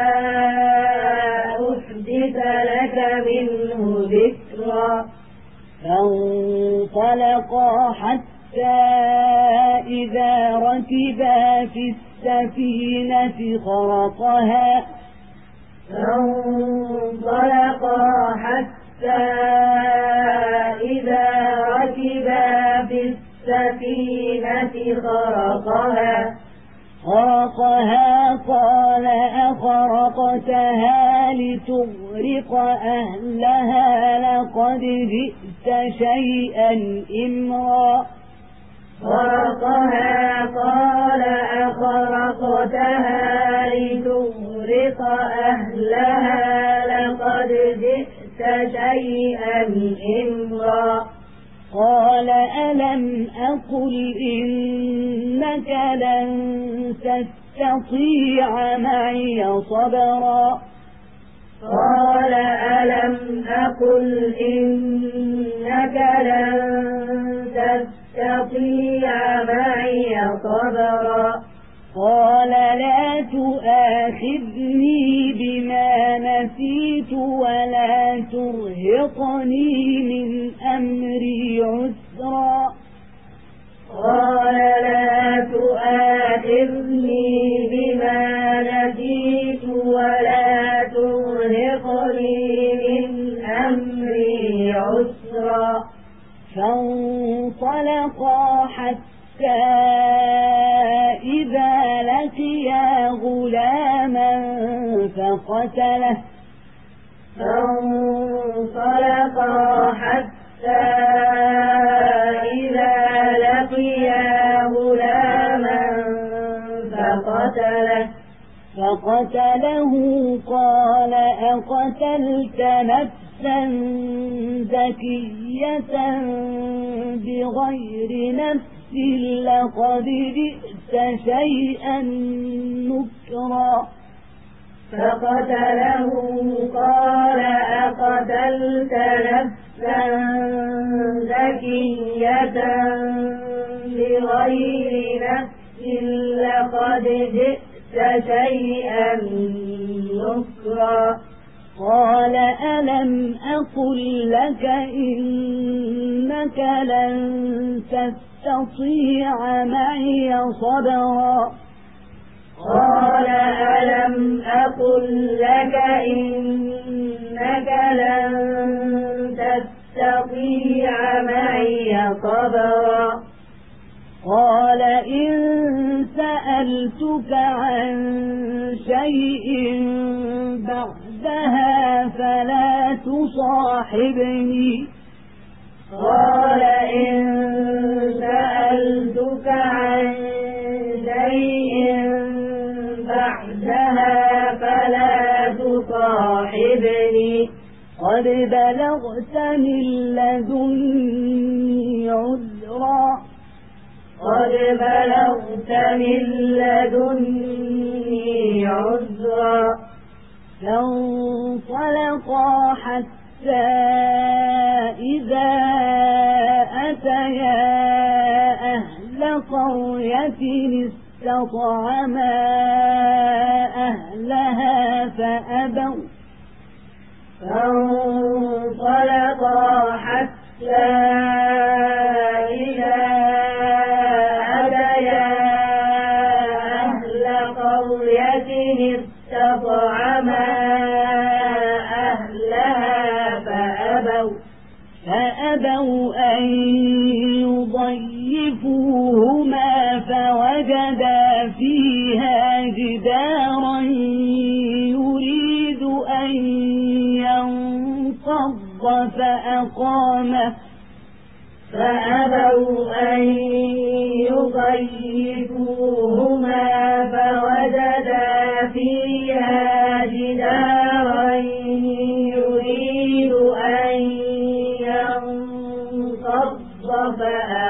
أحدث لك منه ذكرا فانطلقا حتى إذا ركبا في السفينة خرقها إذا ركبا في السفينة خرقها قال أخرقتها لتغرق أهلها لقد جئت شيئا إمرا خرقها قال أخرقتها لتغرق أهلها لقد جئت شيئا إمرا قال ألم أقل إنك لن تستطيع معي صبرا قال ألم أقل إنك لن تستطيع معي صبرا قال لا تؤاخذني بما نسيت ولا ترهقني من أمري عسرا قال لا تؤاخذني بما نسيت ولا ترهقني من أمري عسرا فانطلقا حتى إذا لقيا غلاما فقتله فانطلقا حتى إذا لقيا غلاما فقتله قال أقتلت نفسا زكية بغير نفس لقد جئت شيئا نكرا فقتله قال أقتلت نفسا زكية بغير نفس لقد جئت شيئا نكرا قال ألم أقل لك إنك لن تستطيع معي صبرا قال ألم أقل لك إنك لن تستطيع معي صبرا قال إن سألتك عن شيء بعدها فلا تصاحبني قال إن سألتك عن شيء بعدها فلا تصاحبني قد بلغت من لدني عذرا قد بلغت من لدني عذرا فانطلقا حتى إذا أتيا أهل قرية استطعما أهلها فانطلقا حتى إذا أتيا أهل قرية استطعما أهلها فأبوا أن يضيفوهما فوجدا فيها جدارا يريد أن ينقض فأقامه فأبوا أن يضيفوهما فوجدا فيها جدارا يريد أن ينقض فأقامه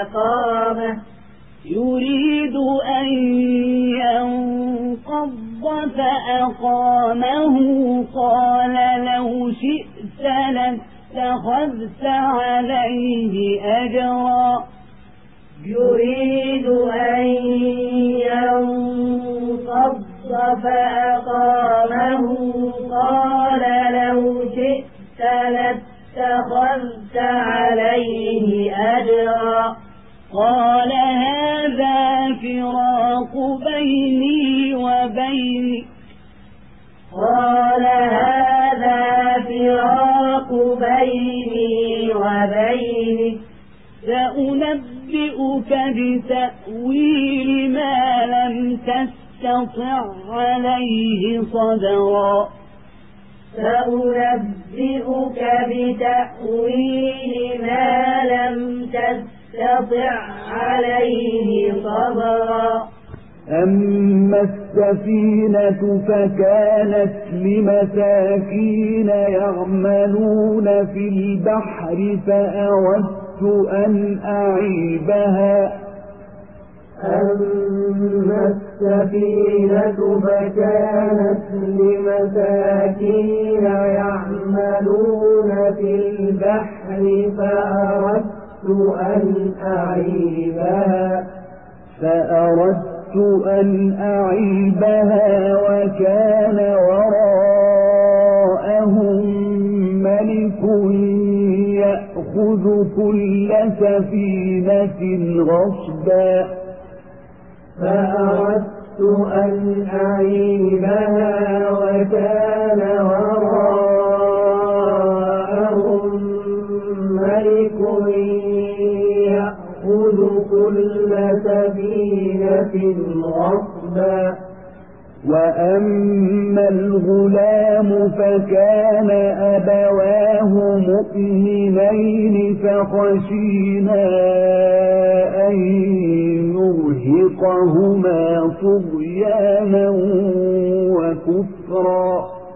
فأقامه قال لو شئت لاتخذت عليه أجرا يريد أن ينقض فأقامه قال لو شئت لاتخذت عليه أجرا قال هذا فراق بيني وبينك قال هذا فراق بيني وبينك سأنبئك بتأويل ما لم تستطع عليه صبرا سأنبئك بتأويل ما لم تستطع عليه صبرا أما السفينة فكانت لمساكين يعملون في البحر فأردت أن أعيبها أما السفينة فكانت لمساكين يعملون في البحر فأردت أن أعيبها وكان وراءهم ملك يأخذ كل سفينة غصبا فأردت أن أعيبها وكان وراءهم ملك يأخذ كل سفينة غصبا وأما الغلام فكان أبواه مؤمنين فخشينا أن يرهقهما طغيانا وكفرا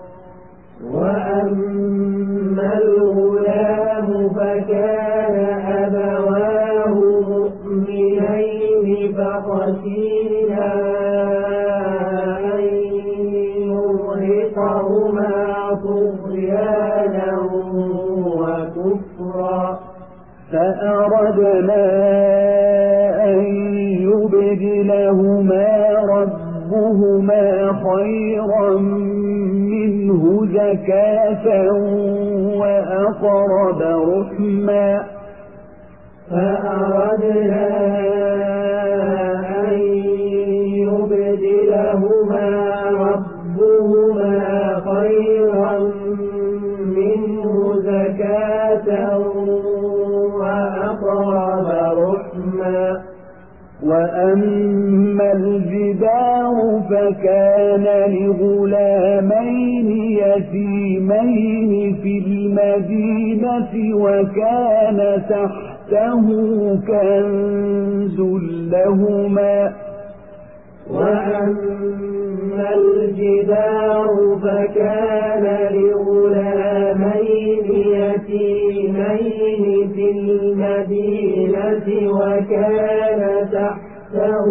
وأما الغلام فكان أبواه مؤمنين فخشينا أن يرهقهما طغيانا وكفرا فأردنا أن يبدلهما ربهما خيرا منه زكاة وأقرب رحما فأردنا أن يبدلهما ربهما خيرا منه زكاة وأقرب رحما وأما الجدار فكان لغلامين يتيمين في المدينة وكان تحته كنز لهما وأما الجدار فكان لغلامين يتيمين في المدينة وكان تحته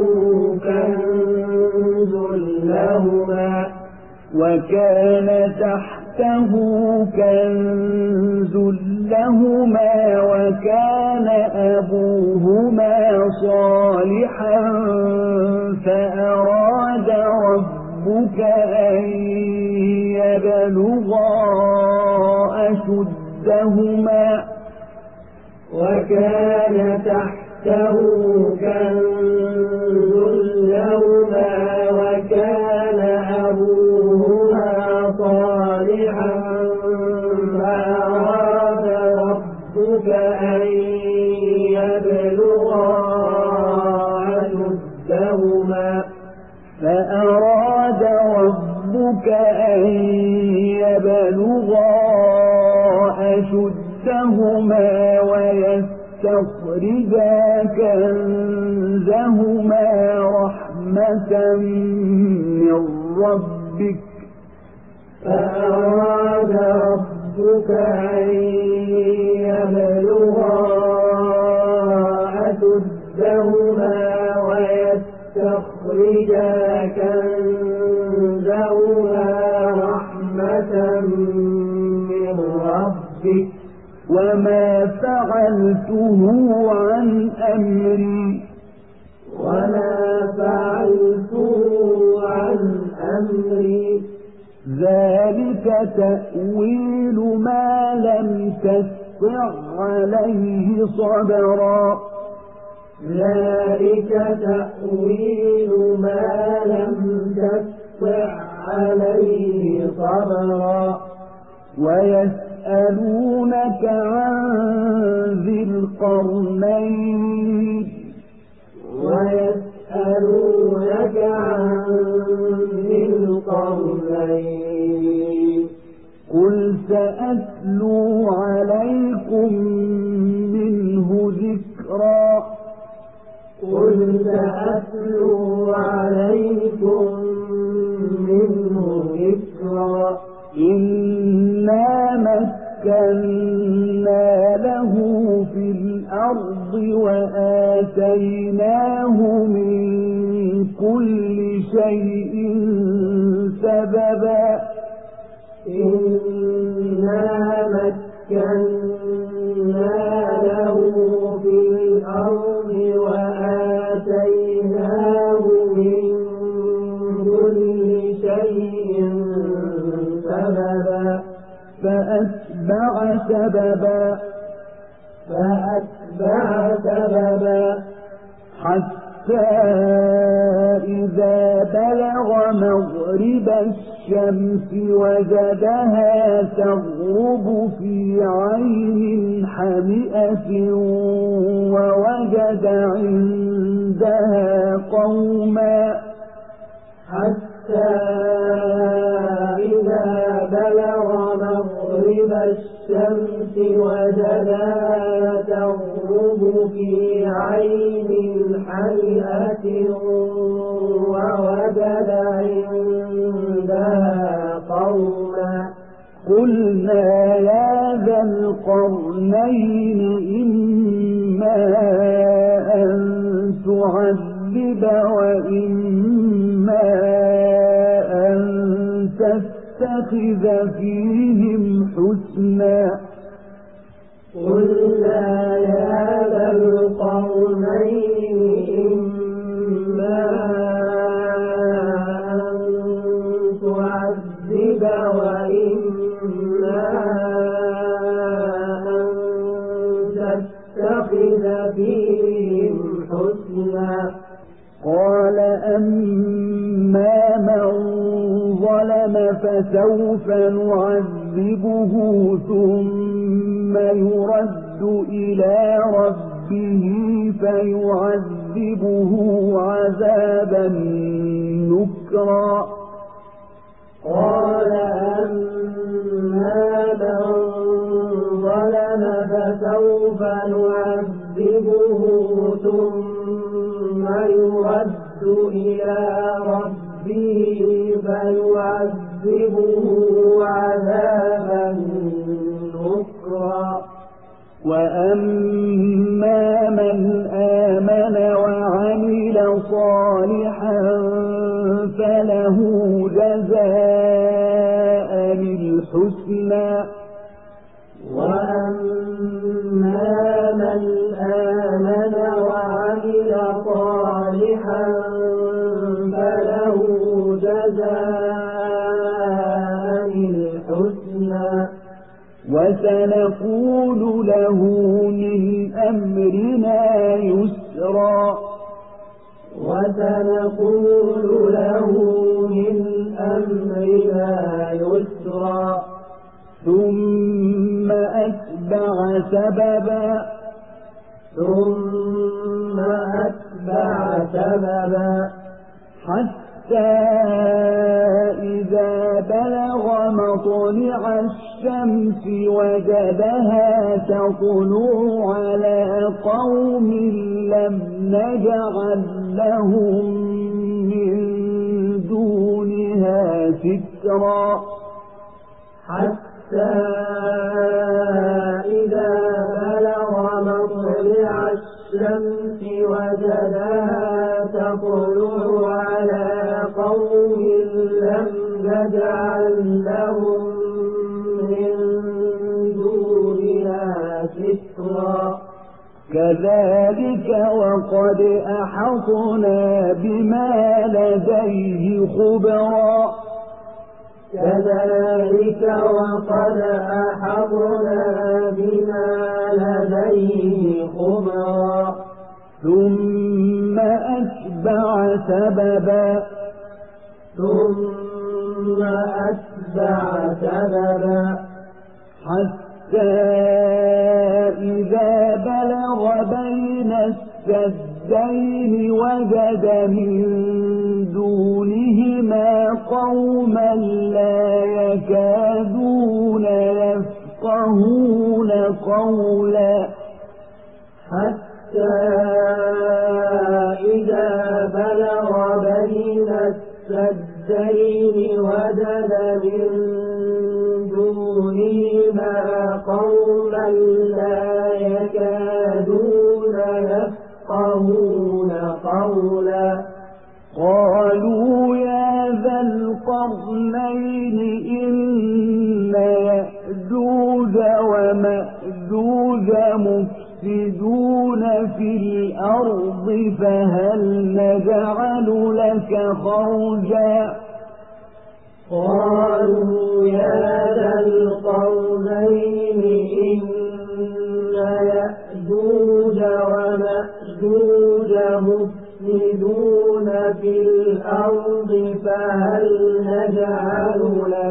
كنز لهما وكان أبوهما صالحا فأراد ربك أن يبلغا أشدهما وكان تحته كنز لهما وكان أبوهما صالحا فأراد ربك أن يبلغا أشدهما ويستخرجا كنزهما رحمة من ربك فأراد ربك أن يبلغا أشدهما ويستخرجا كنزهما وما فعلته عن أمري ذلك تأويل ما لم تستطع عليه صبرا ويسألونك عن ذي القرنين قل سأتلو عليكم منه ذكرا إنا مكنا له في الأرض وآتيناه من كل شيء سببا فأتبع سببا حتى إذا بلغ مغرب الشمس وجدها تغرب في عين حمئة ووجد عندها قوما قلنا يا ذا القرنين إما أن تعذب وإما أن تتخذ فيهم حسنا قال أما من ظلم فسوف نعذبه ثم يرد إلى ربه فيعذبه عذابا نكرا وأما من آمن وعمل صالحا فله جزاء الحسنى وسنقول له من أمرنا يسرا ثم أتبع سببا حتى إذا بلغ مطلع الشمس وجدها تطلع على قوم لم نجعل لهم من دونها سترا كذلك وقد أحطنا بما لديه خبرا كذلك وقد أحطنا بما لديه خبرا ثم أتبع سببا ثم أتبع سببا حتى إذا بلغ بين السدين وجد من دونهما قوما لا يكادون يفقهون قولا حتى إذا بلغ بين السدين وجد من دونهما قوما لا يكادون يفقهون قولا قالوا يا ذا القرنين إن يأجوج ومأجوج مفسدون في الأرض فهل نجعل لك خرجا قالوا يا ذا القرنين إن يأجوج ومأجوج مفسدون في الأرض فهل نجعل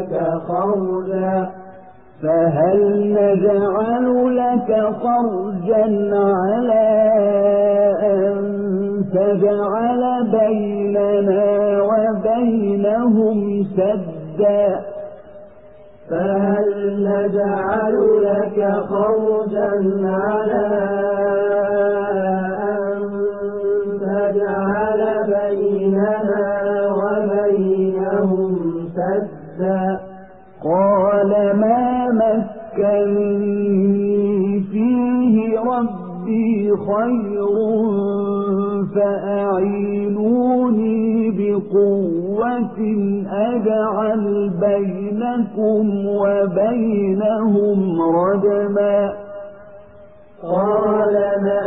لك خرجا على أن تجعل بيننا وبينهم سدا فهل نجعل لك خرجا على أن تجعل بيننا وبينهم سدا قال ما مكنني فيه ربي خير فأعينوني بقوة أجعل بينكم وبينهم ردما قال ما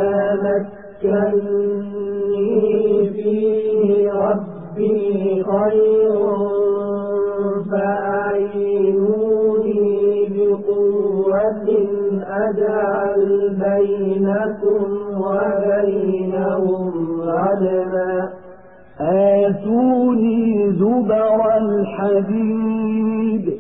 مكنني فيه ربي خير فأعينوني بقوة أجعل بينكم وبينهم ردما آتوني زبر الحديد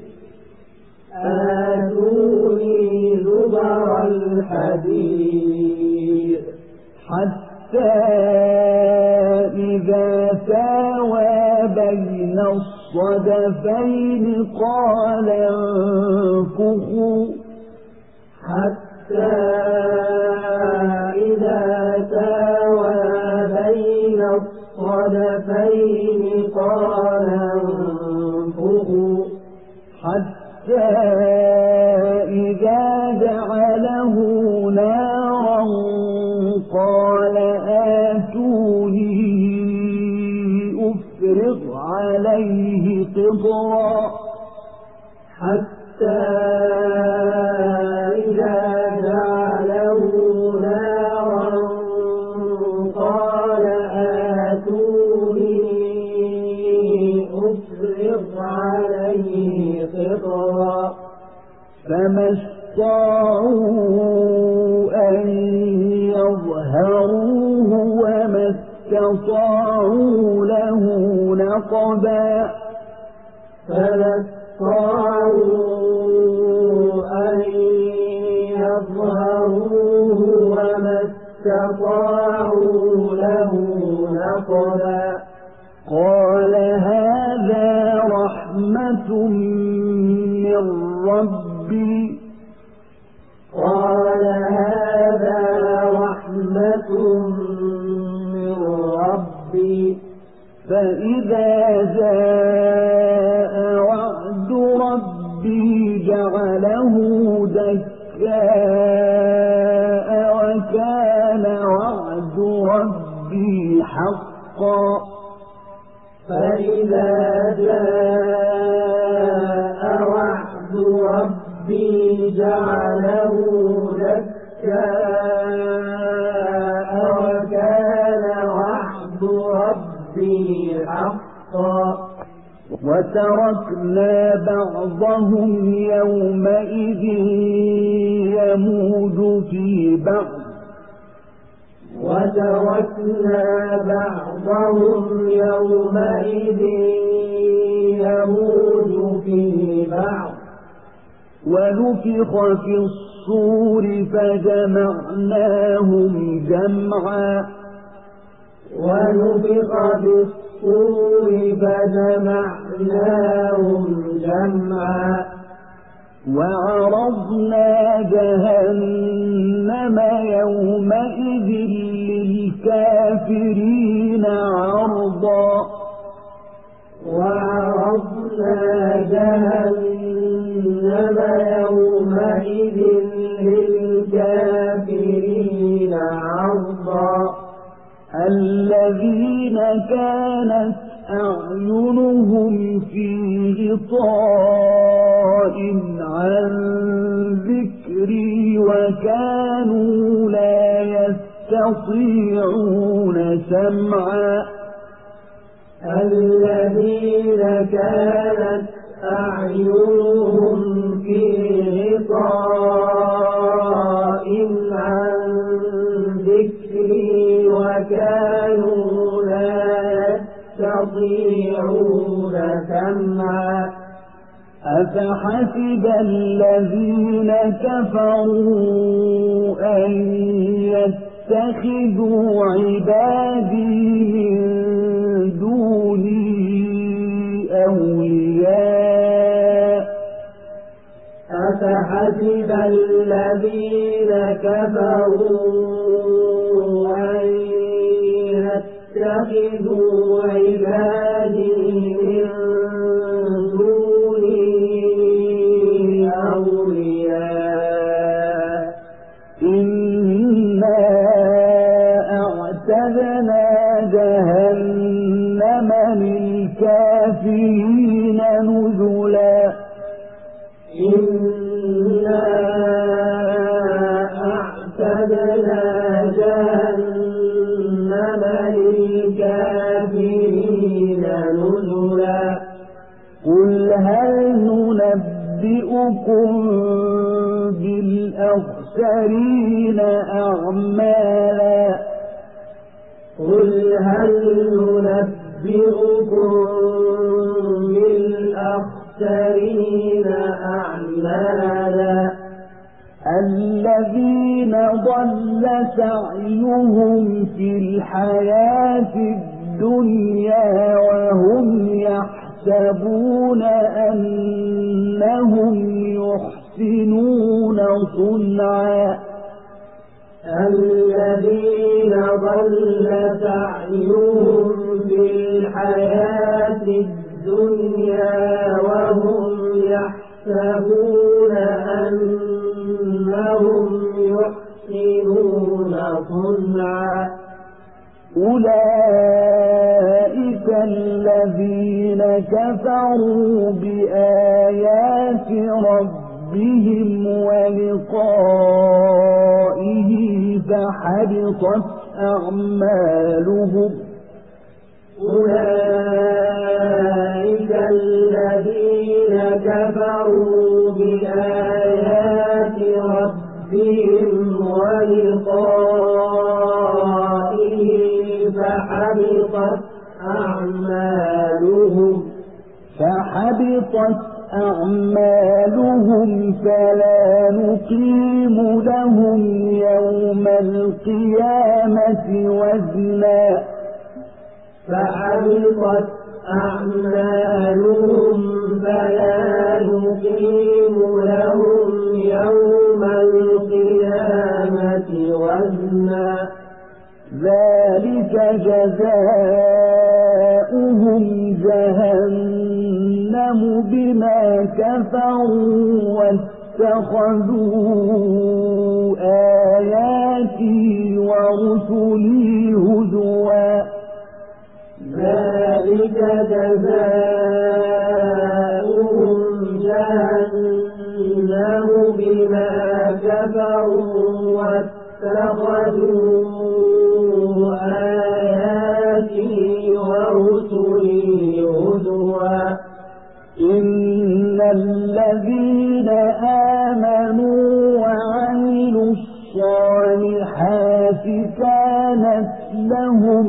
حتى إذا ساوى بين الصدفين قال انفخوا حتى إذا ساوى بين الصدفين قال انفخوا حتى إذا جعله نارا قال آتوني أفرغ عليه قطرا حتى إذا جعله نارا قال آتوني أفرغ عليه قطرا فما استطاعوا أن يظهروه وما استطاعوا له نقبا فما استطاعوا أن يظهروه وما استطاعوا له نقبا قال هذا رحمة من ربي فإذا جاء وعد ربي جعله دكاء وكان وعد ربي حقا فإذا جاء وعد ربي جعله دكاء وتركنا بعضهم يومئذ يموج في بعض وتركنا بعضهم يومئذ يموج في بعض ونفخ في الصور فجمعناهم جمعا ونفخ في الصور فجمعناهم جمعا وعرضنا جهنم يومئذ للكافرين عرضا وعرضنا جهنم يومئذ للكافرين عرضا الذين كانت أعينهم في غطاء عن ذكري وكانوا لا يستطيعون سمعا الذين كانت أعينهم في غطاء عن ذكري وكانوا لا يستطيعون سمعا أفحسب الذين كفروا أن يتخذوا عبادي من دوني أولياء أفحسب الذين كفروا أن يتخذوا عبادي من دوني أولياء إنا أعتدنا جهنم للكافرين نزلا إنا أعتدنا جهنم للكافرين نزلا قل هل ننبئكم بالأخسرين أعمالا قل هل ننبئكم بالأخسرين أعمالا الذين ضل سعيهم في الحياة الدنيا وهم يحسبون أنهم يحسنون صنعا الذين ضل سعيهم في الحياة الدنيا وهم يحسبون أنهم يحسنون صنعا أولئك الذين كفروا بآيات ربهم ولقائه فحبطت أعمالهم أولئك الذين كفروا بآيات ربهم ولقائه فحبطت أعمالهم فلا نقيم لهم يوم القيامة وزنا فحبطت أعمالهم فلا نقيم لهم يوم القيامة وزنا ذلك جزاؤهم جهنم بما كفروا واتخذوا آياتي ورسلي هزوا ذلك جزاؤهم جهنم بما كفروا واتخذوا آياتي ورسلي هزوا نجوا إن الذين آمنوا وعملوا الصالحات كانت لهم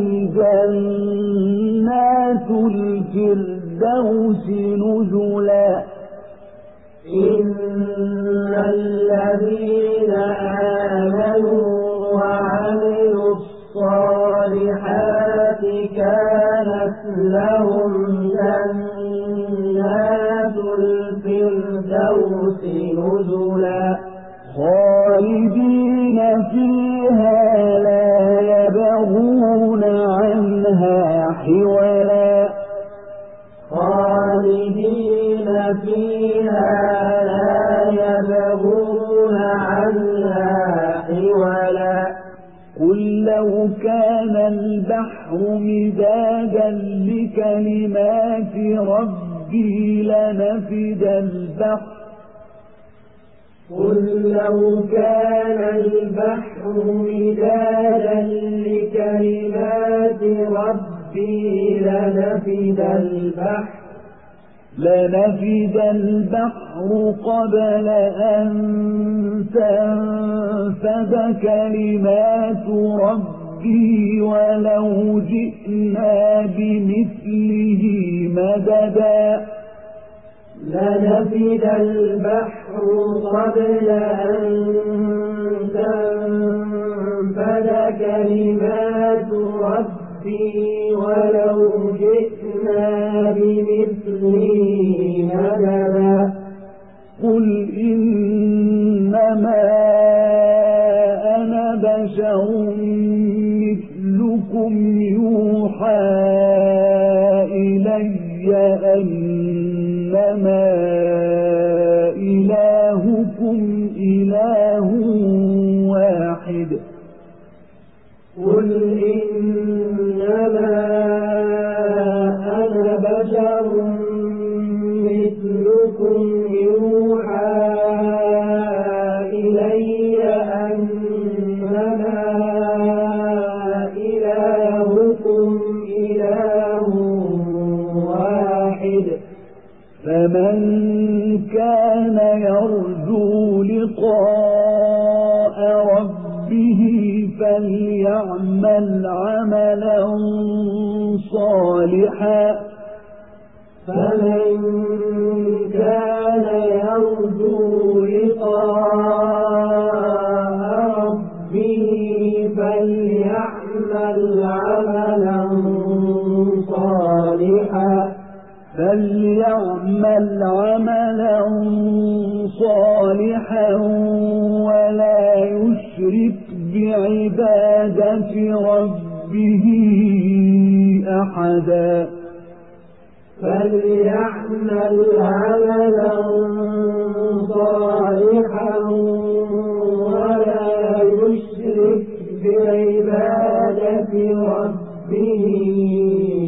جنات الفردوس نزلا إن الذين آمنوا وعملوا الصالحات كانت لهم جنات الفردوس نزلا خالدين فيها لا يبغون عنها حولا خالدين فيها لا يبغون عنها حولا قل لو كان البحر مدادا لكلمات ربي لنفد البحر قل لو كان البحر مدادا لكلمات ربي لنفد البحر قبل أن تنفد كلمات ربي ولو جئنا بمثله مددا لنفد البحر قبل أن تنفد كلمات ربي ولو جئنا بمثله مددا قل إنما أنا بشر مثلكم يوحى إلي أنما إلهكم إله واحد قل إنما أنا بشر مثلكم يوحى إلي أنما إلهكم إله واحد فمن كان يرجو لقاء ربه فليعمل عملا صالحا فمن كان يرجو لقاء ربه فليعمل عملا صالحا ولا يشرك بعبادة ربه أحدا فليعمل عملا صالحا ولا يشرك بعبادة ربه